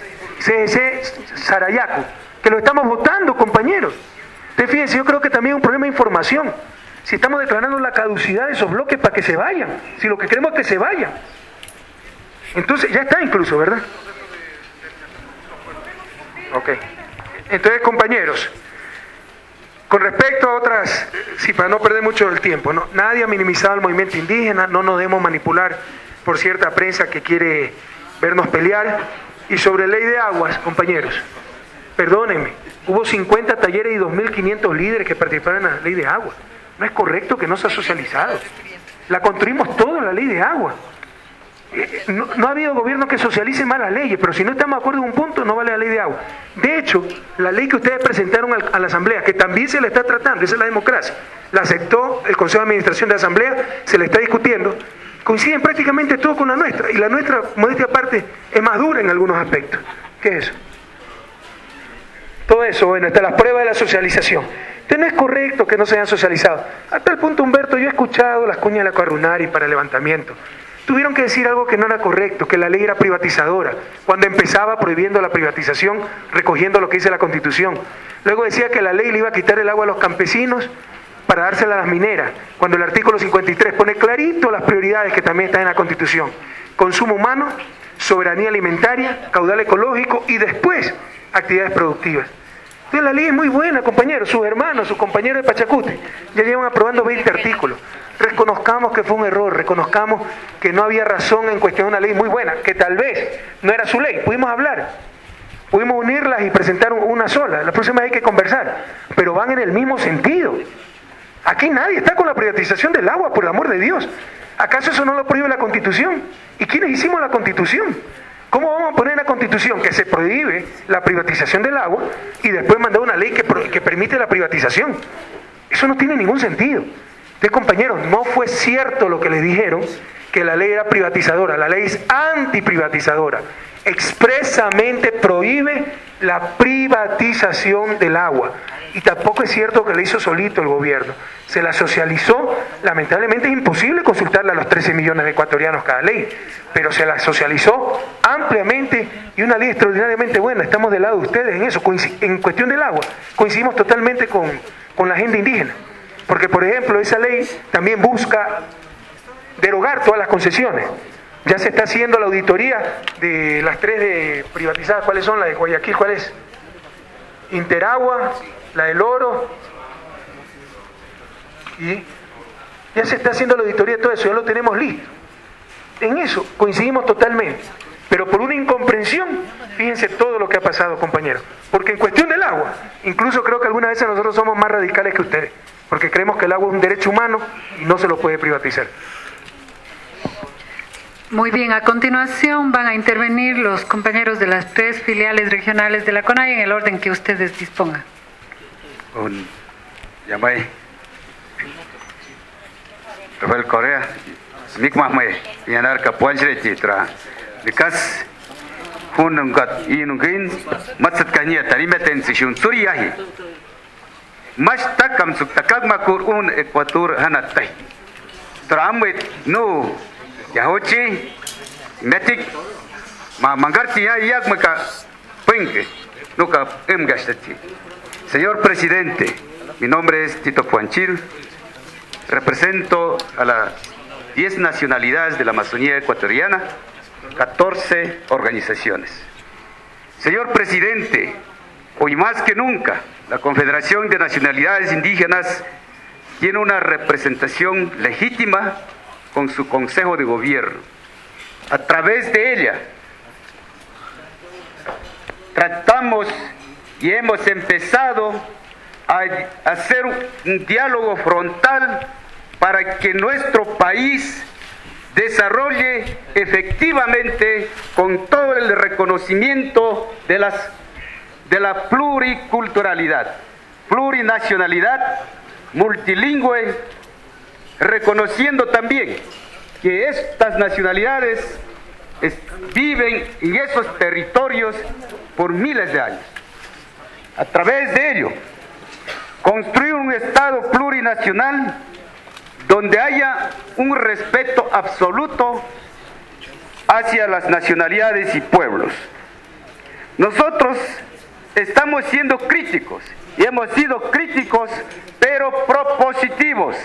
CSC, Sarayaku, que lo estamos votando, compañeros. Ustedes fíjense, yo creo que también es un problema de información. Si estamos declarando la caducidad de esos bloques para que se vayan, si lo que queremos es que se vayan. Entonces, ya está incluso, ¿verdad? Ok. Entonces, compañeros, con respecto a otras, sí, para no perder mucho el tiempo, ¿no? Nadie ha minimizado el movimiento indígena, no nos debemos manipular por cierta prensa que quiere vernos pelear. Y sobre ley de aguas, compañeros, perdónenme, hubo 50 talleres y 2.500 líderes que participaron en la ley de agua. No es correcto que no se ha socializado. La construimos toda la ley de agua. No ha habido gobierno que socialice más las leyes, pero si no estamos de acuerdo en un punto, no vale la ley de agua. De hecho, la ley que ustedes presentaron a la Asamblea, que también se la está tratando, esa es la democracia, la aceptó el Consejo de Administración de la Asamblea, se la está discutiendo, coinciden prácticamente todo con la nuestra, y la nuestra, modestia aparte, es más dura en algunos aspectos. ¿Qué es eso? Todo eso, bueno, hasta las pruebas de la socialización. Entonces no es correcto que no se hayan socializado. A tal punto, Humberto, yo he escuchado las cuñas de la Carrunari para el levantamiento. Tuvieron que decir algo que no era correcto, que la ley era privatizadora, cuando empezaba prohibiendo la privatización, recogiendo lo que dice la Constitución. Luego decía que la ley le iba a quitar el agua a los campesinos para dársela a las mineras, cuando el artículo 53 pone clarito las prioridades que también están en la Constitución: consumo humano, soberanía alimentaria, caudal ecológico y después actividades productivas. Entonces la ley es muy buena, compañeros. Sus hermanos, sus compañeros de Pachacute ya llevan aprobando 20 artículos. Reconozcamos que fue un error, reconozcamos que no había razón en cuestionar una ley muy buena, que tal vez no era su ley. Pudimos hablar, pudimos unirlas y presentar una sola. La próxima vez hay que conversar, pero van en el mismo sentido. Aquí nadie está con la privatización del agua, por el amor de Dios. ¿Acaso eso no lo prohíbe la Constitución? ¿Y quiénes hicimos la Constitución? ¿Cómo vamos a poner en la Constitución que se prohíbe la privatización del agua y después mandar una ley que permite la privatización? Eso no tiene ningún sentido. Entonces, compañeros, no fue cierto lo que les dijeron, que la ley era privatizadora. La ley es antiprivatizadora. Expresamente prohíbe la privatización del agua. Y tampoco es cierto que la hizo solito el gobierno. Se la socializó. Lamentablemente es imposible consultarle a los 13 millones de ecuatorianos cada ley, pero se la socializó ampliamente y una ley extraordinariamente buena. Estamos del lado de ustedes en eso. En cuestión del agua, coincidimos totalmente con la agenda indígena. Porque, por ejemplo, esa ley también busca derogar todas las concesiones. Ya se está haciendo la auditoría de las 3 privatizadas. ¿Cuáles son? La de Guayaquil, ¿cuál es? Interagua, la del Oro. Y ya se está haciendo la auditoría de todo eso, ya lo tenemos listo. En eso coincidimos totalmente. Pero por una incomprensión, fíjense todo lo que ha pasado, compañeros. Porque en cuestión del agua, incluso creo que algunas veces nosotros somos más radicales que ustedes. Porque creemos que el agua es un derecho humano y no se lo puede privatizar. Muy bien, a continuación van a intervenir los compañeros de las 3 filiales regionales de la CONAIE en el orden que ustedes dispongan. Llamai Rafael Correa, Mikmahme, Yanar Kapuanjre Chitra, Likas Hunungat Inungin, Matsat Kanya, Tarimeten Sishun Suriyahi, Mashtakam Suktakagmakur un Equator Hanatai, Tramwit no Yahochi, Metic, Mangartia Yagmaka, Pinke, Nuka Emgastati. Señor presidente, mi nombre es Tito Puanchil, represento a las 10 nacionalidades de la Amazonía ecuatoriana, 14 organizaciones. Señor presidente, hoy más que nunca, la Confederación de Nacionalidades Indígenas tiene una representación legítima con su Consejo de Gobierno. A través de ella, tratamos y hemos empezado a hacer un diálogo frontal para que nuestro país desarrolle efectivamente con todo el reconocimiento de la pluriculturalidad, plurinacionalidad, multilingüe, reconociendo también que estas nacionalidades viven en esos territorios por miles de años. A través de ello, construir un Estado plurinacional donde haya un respeto absoluto hacia las nacionalidades y pueblos. Nosotros estamos siendo críticos y hemos sido críticos, pero propositivos.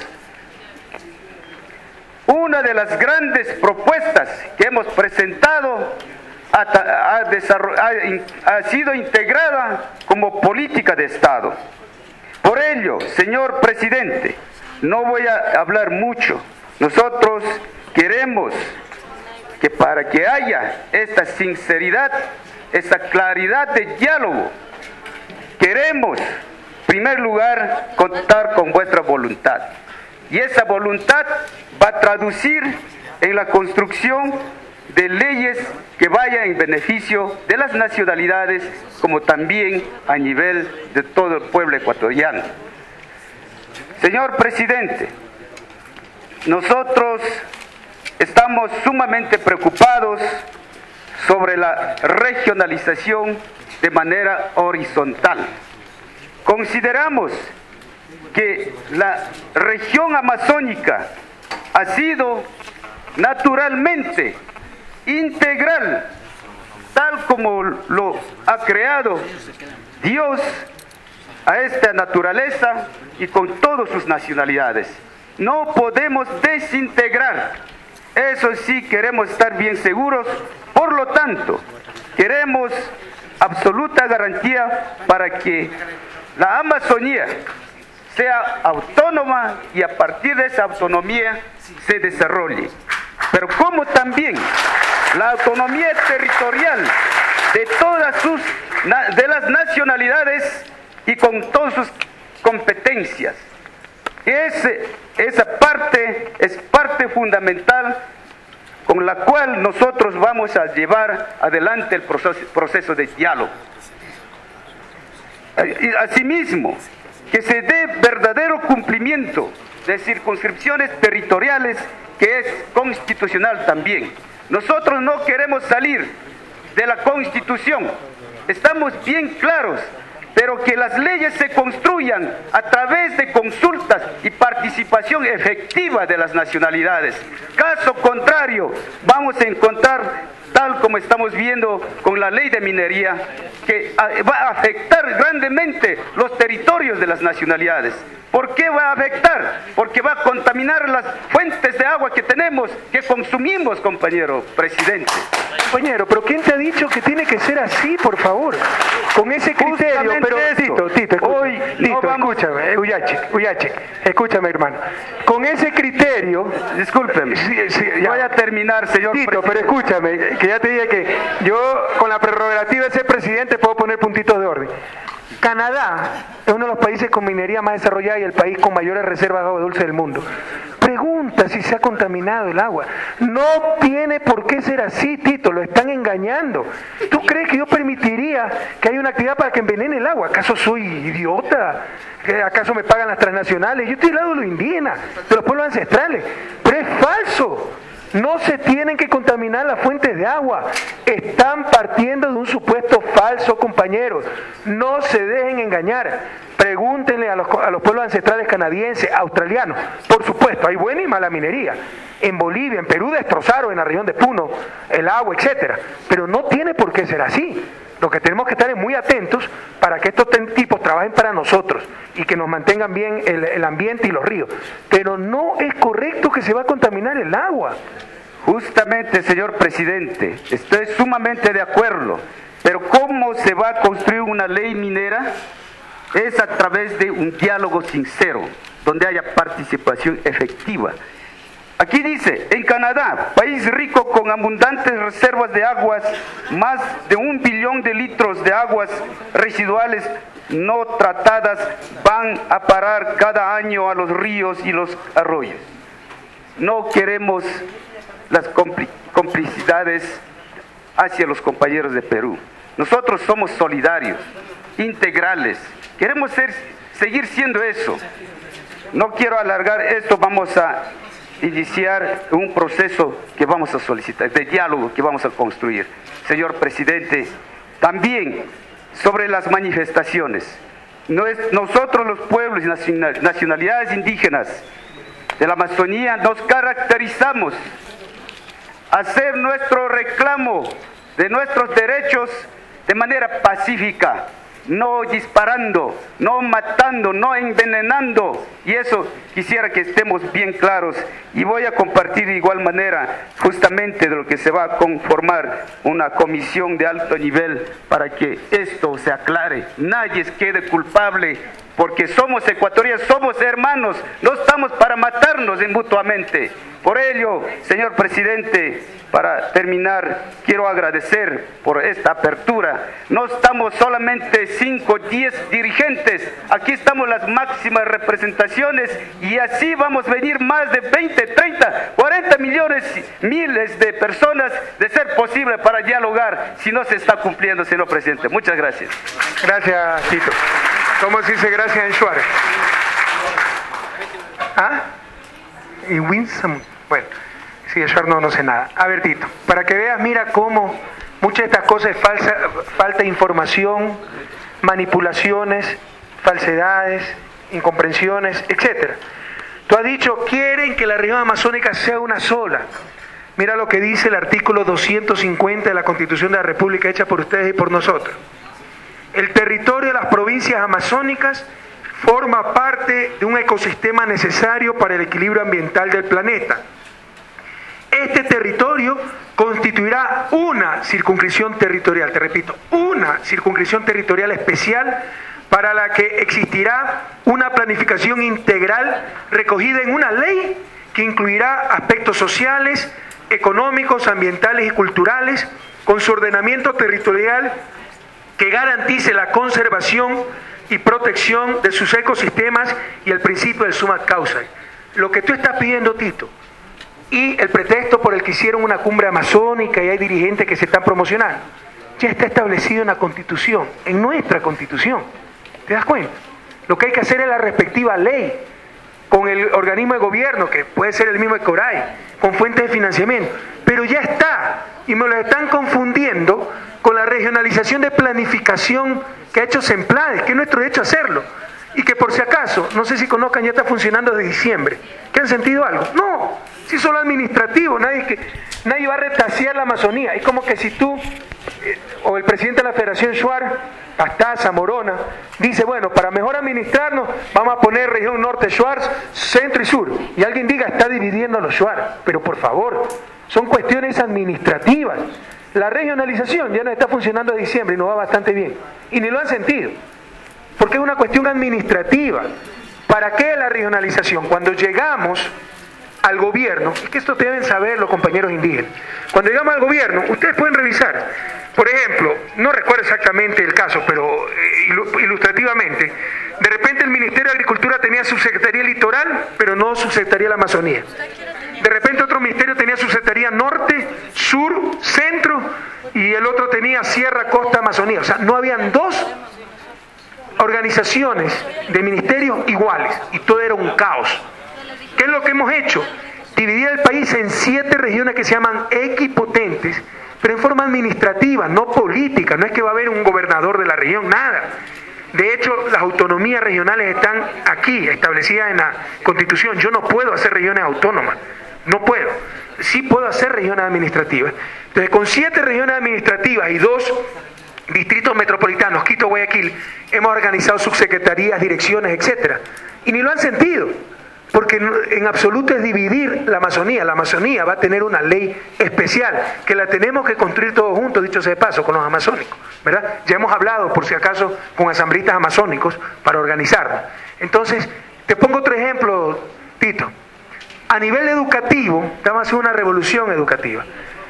Una de las grandes propuestas que hemos presentado ha sido integrada como política de Estado. Por ello, señor presidente, no voy a hablar mucho. Nosotros queremos que para que haya esta sinceridad, esta claridad de diálogo, queremos, en primer lugar, contar con vuestra voluntad. Y esa voluntad va a traducir en la construcción de leyes que vayan en beneficio de las nacionalidades, como también a nivel de todo el pueblo ecuatoriano. Señor presidente, nosotros estamos sumamente preocupados sobre la regionalización de manera horizontal. Consideramos que la región amazónica ha sido naturalmente integral, tal como lo ha creado Dios a esta naturaleza y con todas sus nacionalidades. No podemos desintegrar, eso sí queremos estar bien seguros. Por lo tanto, queremos absoluta garantía para que la Amazonía sea autónoma y a partir de esa autonomía se desarrolle. Pero como también la autonomía territorial de de las nacionalidades y con todas sus competencias. Esa parte es parte fundamental con la cual nosotros vamos a llevar adelante el proceso de diálogo. Asimismo, que se dé verdadero cumplimiento de circunscripciones territoriales, que es constitucional también. Nosotros no queremos salir de la Constitución, estamos bien claros, pero que las leyes se construyan a través de consultas y participación efectiva de las nacionalidades. Caso contrario, vamos a encontrar, tal como estamos viendo con la ley de minería, que va a afectar grandemente los territorios de las nacionalidades. ¿Por qué va a afectar? Porque va a contaminar las fuentes de agua que tenemos, que consumimos, compañero presidente. Compañero, pero ¿quién te ha dicho que tiene que ser así, por favor? Con ese criterio, pero Tito, hoy no vamos... escúchame, Uyache, escúchame, hermano. Con ese criterio, discúlpeme, voy a terminar, señor Tito, presidente. pero escúchame, que ya te dije que yo, con la prerrogativa de ser presidente, puedo poner puntitos de orden. Canadá es uno de los países con minería más desarrollada y el país con mayores reservas de agua dulce del mundo. Pregunta si se ha contaminado el agua. No tiene por qué ser así, Tito, lo están engañando. ¿Tú crees que yo permitiría que haya una actividad para que envenene el agua? ¿Acaso soy idiota? ¿Acaso me pagan las transnacionales? Yo estoy al lado de los indígenas, de los pueblos ancestrales. Pero es falso. No se tienen que contaminar las fuentes de agua. Están partiendo de un supuesto falso, compañeros. No se dejen engañar. Pregúntenle a los pueblos ancestrales canadienses, australianos. Por supuesto, hay buena y mala minería. En Bolivia, en Perú destrozaron en la región de Puno el agua, etcétera. Pero no tiene por qué ser así. Lo que tenemos que estar es muy atentos para que estos tipos trabajen para nosotros y que nos mantengan bien el ambiente y los ríos. Pero no es correcto que se va a contaminar el agua. Justamente, señor presidente, estoy sumamente de acuerdo. Pero ¿cómo se va a construir una ley minera? Es a través de un diálogo sincero, donde haya participación efectiva. Aquí dice, en Canadá, país rico con abundantes reservas de aguas, más de 1 billón de litros de aguas residuales no tratadas van a parar cada año a los ríos y los arroyos. No queremos las complicidades hacia los compañeros de Perú. Nosotros somos solidarios, integrales, queremos seguir siendo eso. No quiero alargar esto, vamos a iniciar un proceso que vamos a solicitar, de diálogo que vamos a construir. Señor presidente, también sobre las manifestaciones. Nosotros los pueblos y nacionalidades indígenas de la Amazonía nos caracterizamos a hacer nuestro reclamo de nuestros derechos de manera pacífica. no disparando, no matando, no envenenando. Y eso quisiera que estemos bien claros. Y voy a compartir de igual manera justamente de lo que se va a conformar una comisión de alto nivel para que esto se aclare. Nadie quede culpable, porque somos ecuatorianos, somos hermanos, no estamos para matarnos mutuamente. Por ello, señor presidente, para terminar, quiero agradecer por esta apertura. No estamos solamente 5, 10 dirigentes, aquí estamos las máximas representaciones y así vamos a venir más de 20, 30, 40 millones, miles de personas, de ser posible para dialogar si no se está cumpliendo, señor presidente. Muchas gracias. Gracias, Tito. ¿Cómo se dice gracias en Shuar? ¿Ah? Y Winston. Bueno, sí, de Shuar no sé nada. A ver, Tito, para que veas, mira cómo muchas de estas cosas es falta de información, manipulaciones, falsedades, incomprensiones, etc. Tú has dicho, quieren que la región amazónica sea una sola. Mira lo que dice el artículo 250 de la Constitución de la República, hecha por ustedes y por nosotros. El territorio de las provincias amazónicas forma parte de un ecosistema necesario para el equilibrio ambiental del planeta. Este territorio constituirá una circunscripción territorial, te repito, una circunscripción territorial especial para la que existirá una planificación integral recogida en una ley que incluirá aspectos sociales, económicos, ambientales y culturales, con su ordenamiento territorial que garantice la conservación y protección de sus ecosistemas y el principio del summa causa. Lo que tú estás pidiendo, Tito, y el pretexto por el que hicieron una cumbre amazónica y hay dirigentes que se están promocionando, ya está establecido en la Constitución, en nuestra Constitución. ¿Te das cuenta? Lo que hay que hacer es la respectiva ley, con el organismo de gobierno, que puede ser el mismo ECORAI, con fuentes de financiamiento, pero ya está, y me lo están confundiendo con la regionalización de planificación que ha hecho Semplades, que es nuestro derecho a hacerlo, y que por si acaso, no sé si conozcan, ya está funcionando desde diciembre. ¿Que han sentido algo? No, si solo administrativo, nadie va a retasear la Amazonía. Es como que si tú, o el presidente de la Federación Shuar, Pastaza, Morona, dice, bueno, para mejor administrarnos, vamos a poner región norte Shuar, centro y sur. Y alguien diga, está dividiendo los Shuar. Pero por favor, son cuestiones administrativas. La regionalización ya no está funcionando de diciembre y nos va bastante bien. Y ni lo han sentido. Porque es una cuestión administrativa. ¿Para qué la regionalización? Cuando llegamos al gobierno, es que esto deben saber los compañeros indígenas, cuando llegamos al gobierno, ustedes pueden revisar, por ejemplo, no recuerdo exactamente el caso, pero ilustrativamente, de repente el Ministerio de Agricultura tenía subsecretaría litoral, pero no subsecretaría de la Amazonía. De repente otro ministerio tenía subsecretaría norte, sur, centro, y el otro tenía sierra, costa, Amazonía. O sea, no habían dos organizaciones de ministerios iguales, y todo era un caos. ¿Qué es lo que hemos hecho? Dividir el país en 7 regiones que se llaman equipotentes, pero en forma administrativa, no política. No es que va a haber un gobernador de la región, nada. De hecho, las autonomías regionales están aquí, establecidas en la Constitución. Yo no puedo hacer regiones autónomas, no puedo. Sí puedo hacer regiones administrativas. Entonces, con 7 regiones administrativas y 2 distritos metropolitanos, Quito, Guayaquil, hemos organizado subsecretarías, direcciones, etcétera. Y ni lo han sentido. Porque en absoluto es dividir la Amazonía. La Amazonía va a tener una ley especial que la tenemos que construir todos juntos, dicho sea de paso, con los amazónicos, ¿verdad? Ya hemos hablado, por si acaso, con asambleístas amazónicos para organizarnos. Entonces, te pongo otro ejemplo, Tito. A nivel educativo, estamos haciendo una revolución educativa.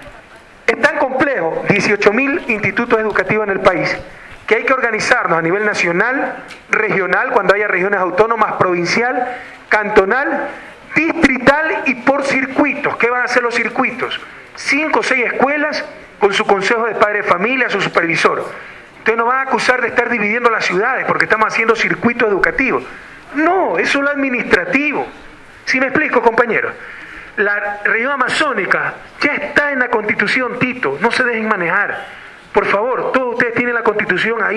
Es tan complejo, 18.000 institutos educativos en el país, que hay que organizarnos a nivel nacional, regional, cuando haya regiones autónomas, provincial, cantonal, distrital y por circuitos. ¿Qué van a hacer los circuitos? 5 o 6 escuelas con su consejo de padres de familia, su supervisor. Entonces nos van a acusar de estar dividiendo las ciudades porque estamos haciendo circuitos educativos. No, es solo administrativo. ¿Sí me explico, compañeros? La región amazónica ya está en la Constitución, Tito. No se dejen manejar. Por favor, todos ustedes tienen la Constitución ahí.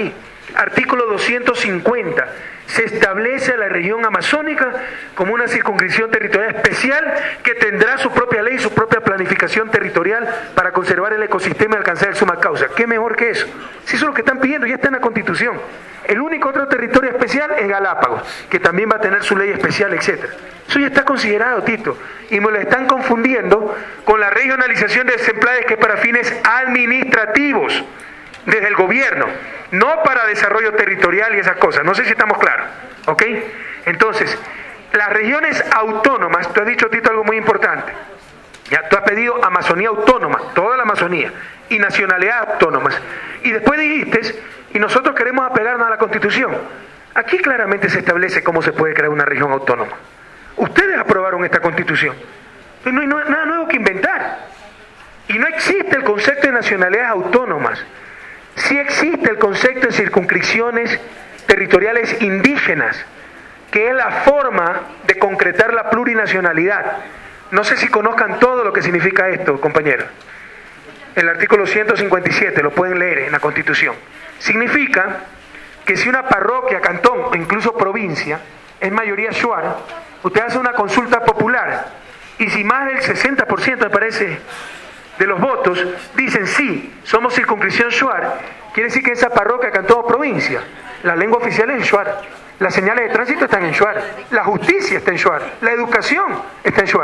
Artículo 250. Se establece a la región amazónica como una circunscripción territorial especial que tendrá su propia ley y su propia planificación territorial para conservar el ecosistema y alcanzar el suma causa. ¿Qué mejor que eso? Si eso es lo que están pidiendo, ya está en la Constitución. El único otro territorio especial es Galápagos, que también va a tener su ley especial, etc. Eso ya está considerado, Tito. Y me lo están confundiendo con la regionalización de desemplajes, que es para fines administrativos desde el gobierno, no para desarrollo territorial y esas cosas. No sé si estamos claros, ¿ok? Entonces, las regiones autónomas, tú has dicho, Tito, algo muy importante. Ya, tú has pedido Amazonía autónoma, toda la Amazonía, y nacionalidades autónomas. Y después dijiste, y nosotros queremos apegarnos a la Constitución. Aquí claramente se establece cómo se puede crear una región autónoma. Ustedes aprobaron esta Constitución. No hay nada nuevo que inventar. Y no existe el concepto de nacionalidades autónomas. Sí existe el concepto de circunscripciones territoriales indígenas, que es la forma de concretar la plurinacionalidad. No sé si conozcan todo lo que significa esto, compañeros. El artículo 157, lo pueden leer en la Constitución. Significa que si una parroquia, cantón o incluso provincia es mayoría shuar, usted hace una consulta popular y si más del 60%, me parece, de los votos dicen sí, somos circunscripción shuar, quiere decir que esa parroquia, cantón o provincia, la lengua oficial es en shuar, las señales de tránsito están en shuar, la justicia está en shuar, la educación está en shuar.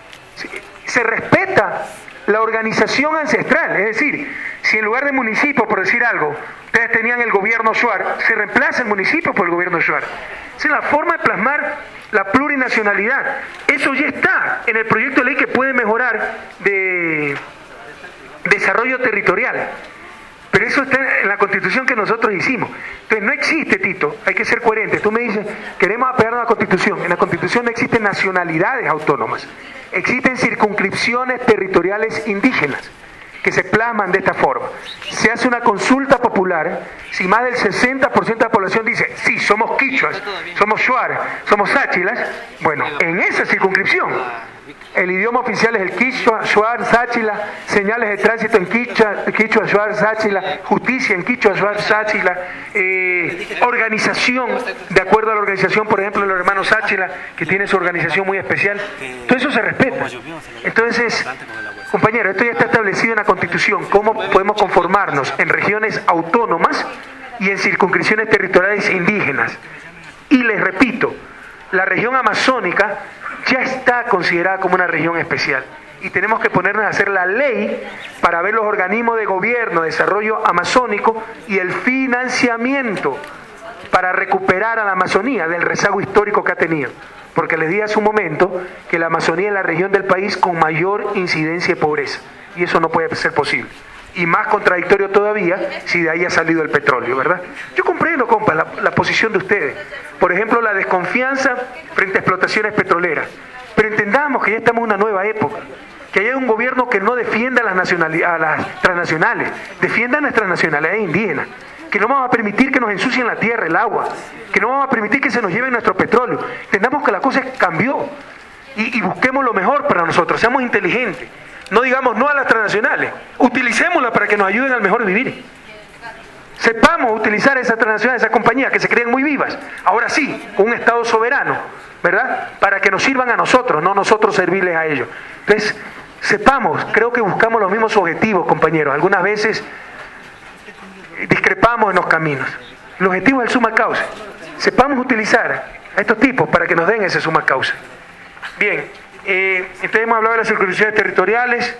Se respeta la organización ancestral, es decir, si en lugar de municipio, por decir algo, ustedes tenían el gobierno shuar, se reemplaza el municipio por el gobierno shuar. Esa es la forma de plasmar la plurinacionalidad. Eso ya está en el proyecto de ley que puede mejorar de desarrollo territorial. Pero eso está en la Constitución que nosotros hicimos. Entonces no existe, Tito, hay que ser coherentes. Tú me dices, queremos apegarnos a la Constitución. En la Constitución no existen nacionalidades autónomas. Existen circunscripciones territoriales indígenas que se plasman de esta forma. Se hace una consulta popular, si más del 60% de la población dice, sí, somos quichuas, somos shuar, somos sáchilas, bueno, en esa circunscripción, el idioma oficial es el quichua, shuar, sáchila, señales de tránsito en quichua, shuar, sáchila, justicia en quichua, shuar, sáchila, organización, de acuerdo a la organización, por ejemplo, de los hermanos sáchila, que tiene su organización muy especial, todo eso se respeta. Entonces, compañero, esto ya está establecido en la Constitución, cómo podemos conformarnos en regiones autónomas y en circunscripciones territoriales indígenas. Y les repito, la región amazónica ya está considerada como una región especial. Y tenemos que ponernos a hacer la ley para ver los organismos de gobierno, desarrollo amazónico y el financiamiento para recuperar a la Amazonía del rezago histórico que ha tenido. Porque les dije hace un momento que la Amazonía es la región del país con mayor incidencia de pobreza. Y eso no puede ser posible. Y más contradictorio todavía si de ahí ha salido el petróleo, ¿verdad? Yo comprendo, compa, la posición de ustedes. Por ejemplo, la desconfianza frente a explotaciones petroleras. Pero entendamos que ya estamos en una nueva época. Que haya un gobierno que no defienda a las transnacionales, defienda nuestras nacionalidades indígenas. Que no vamos a permitir que nos ensucien la tierra, el agua, que no vamos a permitir que se nos lleven nuestro petróleo. Entendamos que la cosa cambió y busquemos lo mejor para nosotros, seamos inteligentes. No digamos no a las transnacionales, utilicémoslas para que nos ayuden al mejor vivir. Sepamos utilizar esas transnacionales, esas compañías que se creen muy vivas, ahora sí, con un Estado soberano, ¿verdad? Para que nos sirvan a nosotros, no nosotros servirles a ellos. Entonces, sepamos, creo que buscamos los mismos objetivos, compañeros. Algunas veces discrepamos en los caminos. El objetivo es el suma causa. Sepamos utilizar a estos tipos para que nos den ese suma causa. Bien, entonces hemos hablado de las circunscripciones territoriales.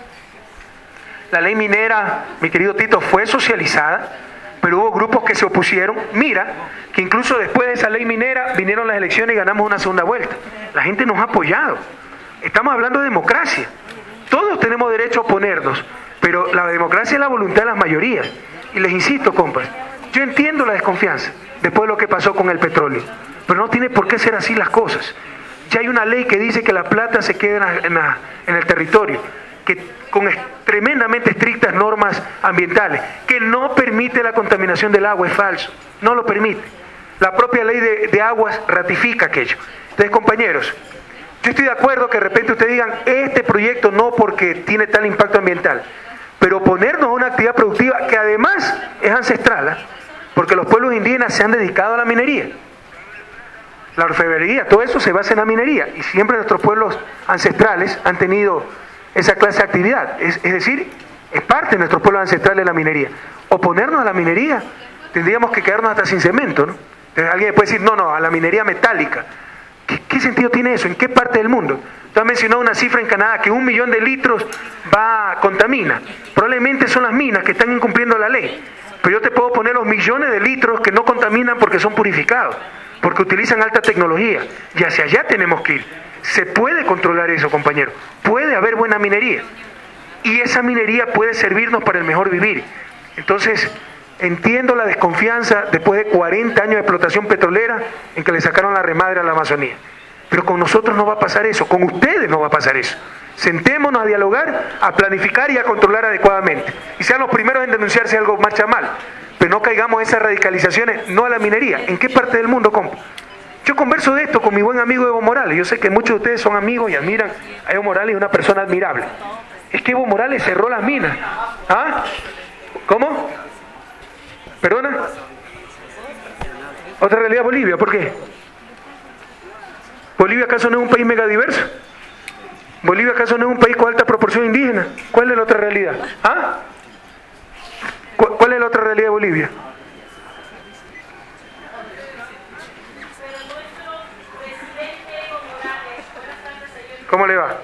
La ley minera, mi querido Tito, fue socializada, pero hubo grupos que se opusieron. Mira, que incluso después de esa ley minera vinieron las elecciones y ganamos una segunda vuelta. La gente nos ha apoyado. Estamos hablando de democracia. Todos tenemos derecho a oponernos, pero la democracia es la voluntad de las mayorías. Y les insisto, compas, yo entiendo la desconfianza después de lo que pasó con el petróleo, pero no tiene por qué ser así las cosas. Ya hay una ley que dice que la plata se queda en el territorio, que con tremendamente estrictas normas ambientales, que no permite la contaminación del agua, es falso, no lo permite. La propia ley de aguas ratifica aquello. Entonces, compañeros, yo estoy de acuerdo que de repente ustedes digan, este proyecto no porque tiene tal impacto ambiental, pero ponernos a una actividad productiva que además es ancestral, porque los pueblos indígenas se han dedicado a la minería. La orfebrería, todo eso se basa en la minería, y siempre nuestros pueblos ancestrales han tenido esa clase de actividad. Es decir, es parte de nuestros pueblos ancestrales la minería. Oponernos a la minería, tendríamos que quedarnos hasta sin cemento, ¿no? Entonces alguien puede decir, no, a la minería metálica. ¿Qué sentido tiene eso? ¿En qué parte del mundo? Tú has mencionado una cifra en Canadá, que 1 millón de litros contamina. Probablemente son las minas que están incumpliendo la ley. Pero yo te puedo poner los millones de litros que no contaminan porque son purificados, porque utilizan alta tecnología. Y hacia allá tenemos que ir. Se puede controlar eso, compañero. Puede haber buena minería. Y esa minería puede servirnos para el mejor vivir. Entonces, entiendo la desconfianza después de 40 años de explotación petrolera en que le sacaron la remadre a la Amazonía. Pero con nosotros no va a pasar eso, con ustedes no va a pasar eso. Sentémonos a dialogar, a planificar y a controlar adecuadamente. Y sean los primeros en denunciar si algo marcha mal. Pero no caigamos en esas radicalizaciones, no a la minería. ¿En qué parte del mundo, compa? Yo converso de esto con mi buen amigo Evo Morales. Yo sé que muchos de ustedes son amigos y admiran a Evo Morales, es una persona admirable. Es que Evo Morales cerró las minas. ¿Ah? ¿Cómo? ¿Perdona? ¿Otra realidad Bolivia? ¿Por qué? ¿Bolivia acaso no es un país megadiverso? ¿Bolivia acaso no es un país con alta proporción indígena? ¿Cuál es la otra realidad? ¿Ah? ¿Cuál es la otra realidad de Bolivia? ¿Cómo le va?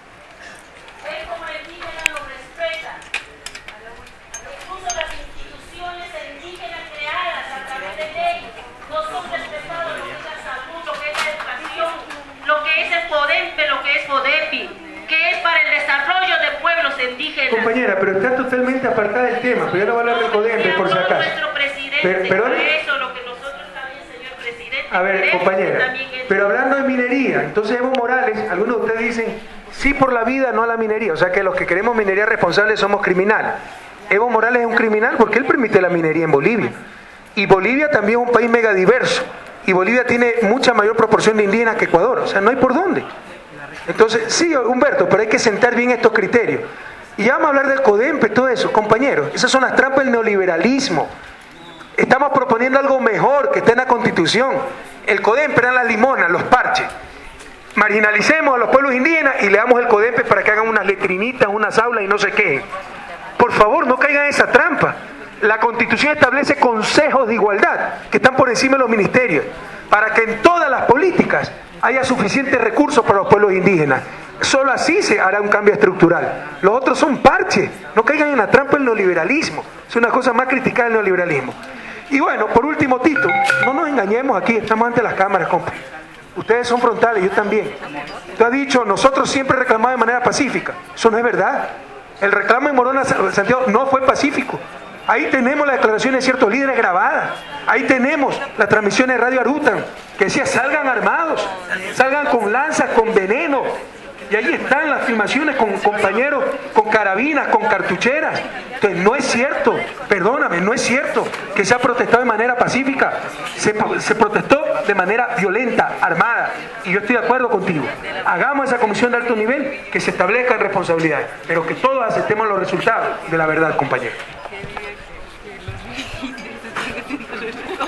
Que es para el desarrollo de pueblos indígenas. Compañera, pero está totalmente apartada del tema, pero yo no voy a hablar del CODEMPE por si acaso. Nuestro presidente, por eso lo que nosotros también, señor presidente. A ver, compañera, pero hablando de minería, entonces Evo Morales, algunos de ustedes dicen, sí por la vida, no a la minería, o sea que los que queremos minería responsable somos criminales. Evo Morales es un criminal porque él permite la minería en Bolivia. Y Bolivia también es un país megadiverso. Y Bolivia tiene mucha mayor proporción de indígenas que Ecuador, o sea, no hay por dónde. Entonces, sí, Humberto, pero hay que sentar bien estos criterios. Y ya vamos a hablar del CODEMPE, todo eso. Compañeros, esas son las trampas del neoliberalismo. Estamos proponiendo algo mejor que está en la Constitución. El CODEMPE eran las limonas, los parches. Marginalicemos a los pueblos indígenas y le damos el CODEMPE para que hagan unas letrinitas, unas aulas y no se quejen. Por favor, no caigan en esa trampa. La Constitución establece consejos de igualdad que están por encima de los ministerios, para que en todas las políticas haya suficientes recursos para los pueblos indígenas. Solo así se hará un cambio estructural. Los otros son parches. No caigan en la trampa del neoliberalismo. Es una cosa más criticada del neoliberalismo. Y bueno, por último, Tito, no nos engañemos aquí, estamos ante las cámaras, compa. Ustedes son frontales, yo también. Tú has dicho, nosotros siempre reclamamos de manera pacífica. Eso no es verdad. El reclamo en Morona Santiago no fue pacífico. Ahí tenemos las declaraciones de ciertos líderes grabadas. Ahí tenemos las transmisiones de Radio Arutan, que decía, salgan armados, salgan con lanzas, con veneno. Y ahí están las filmaciones con compañeros, con carabinas, con cartucheras. Entonces, no es cierto, perdóname, no es cierto que se ha protestado de manera pacífica. Se protestó de manera violenta, armada. Y yo estoy de acuerdo contigo. Hagamos esa comisión de alto nivel, que se establezcan responsabilidades, pero que todos aceptemos los resultados de la verdad, compañeros.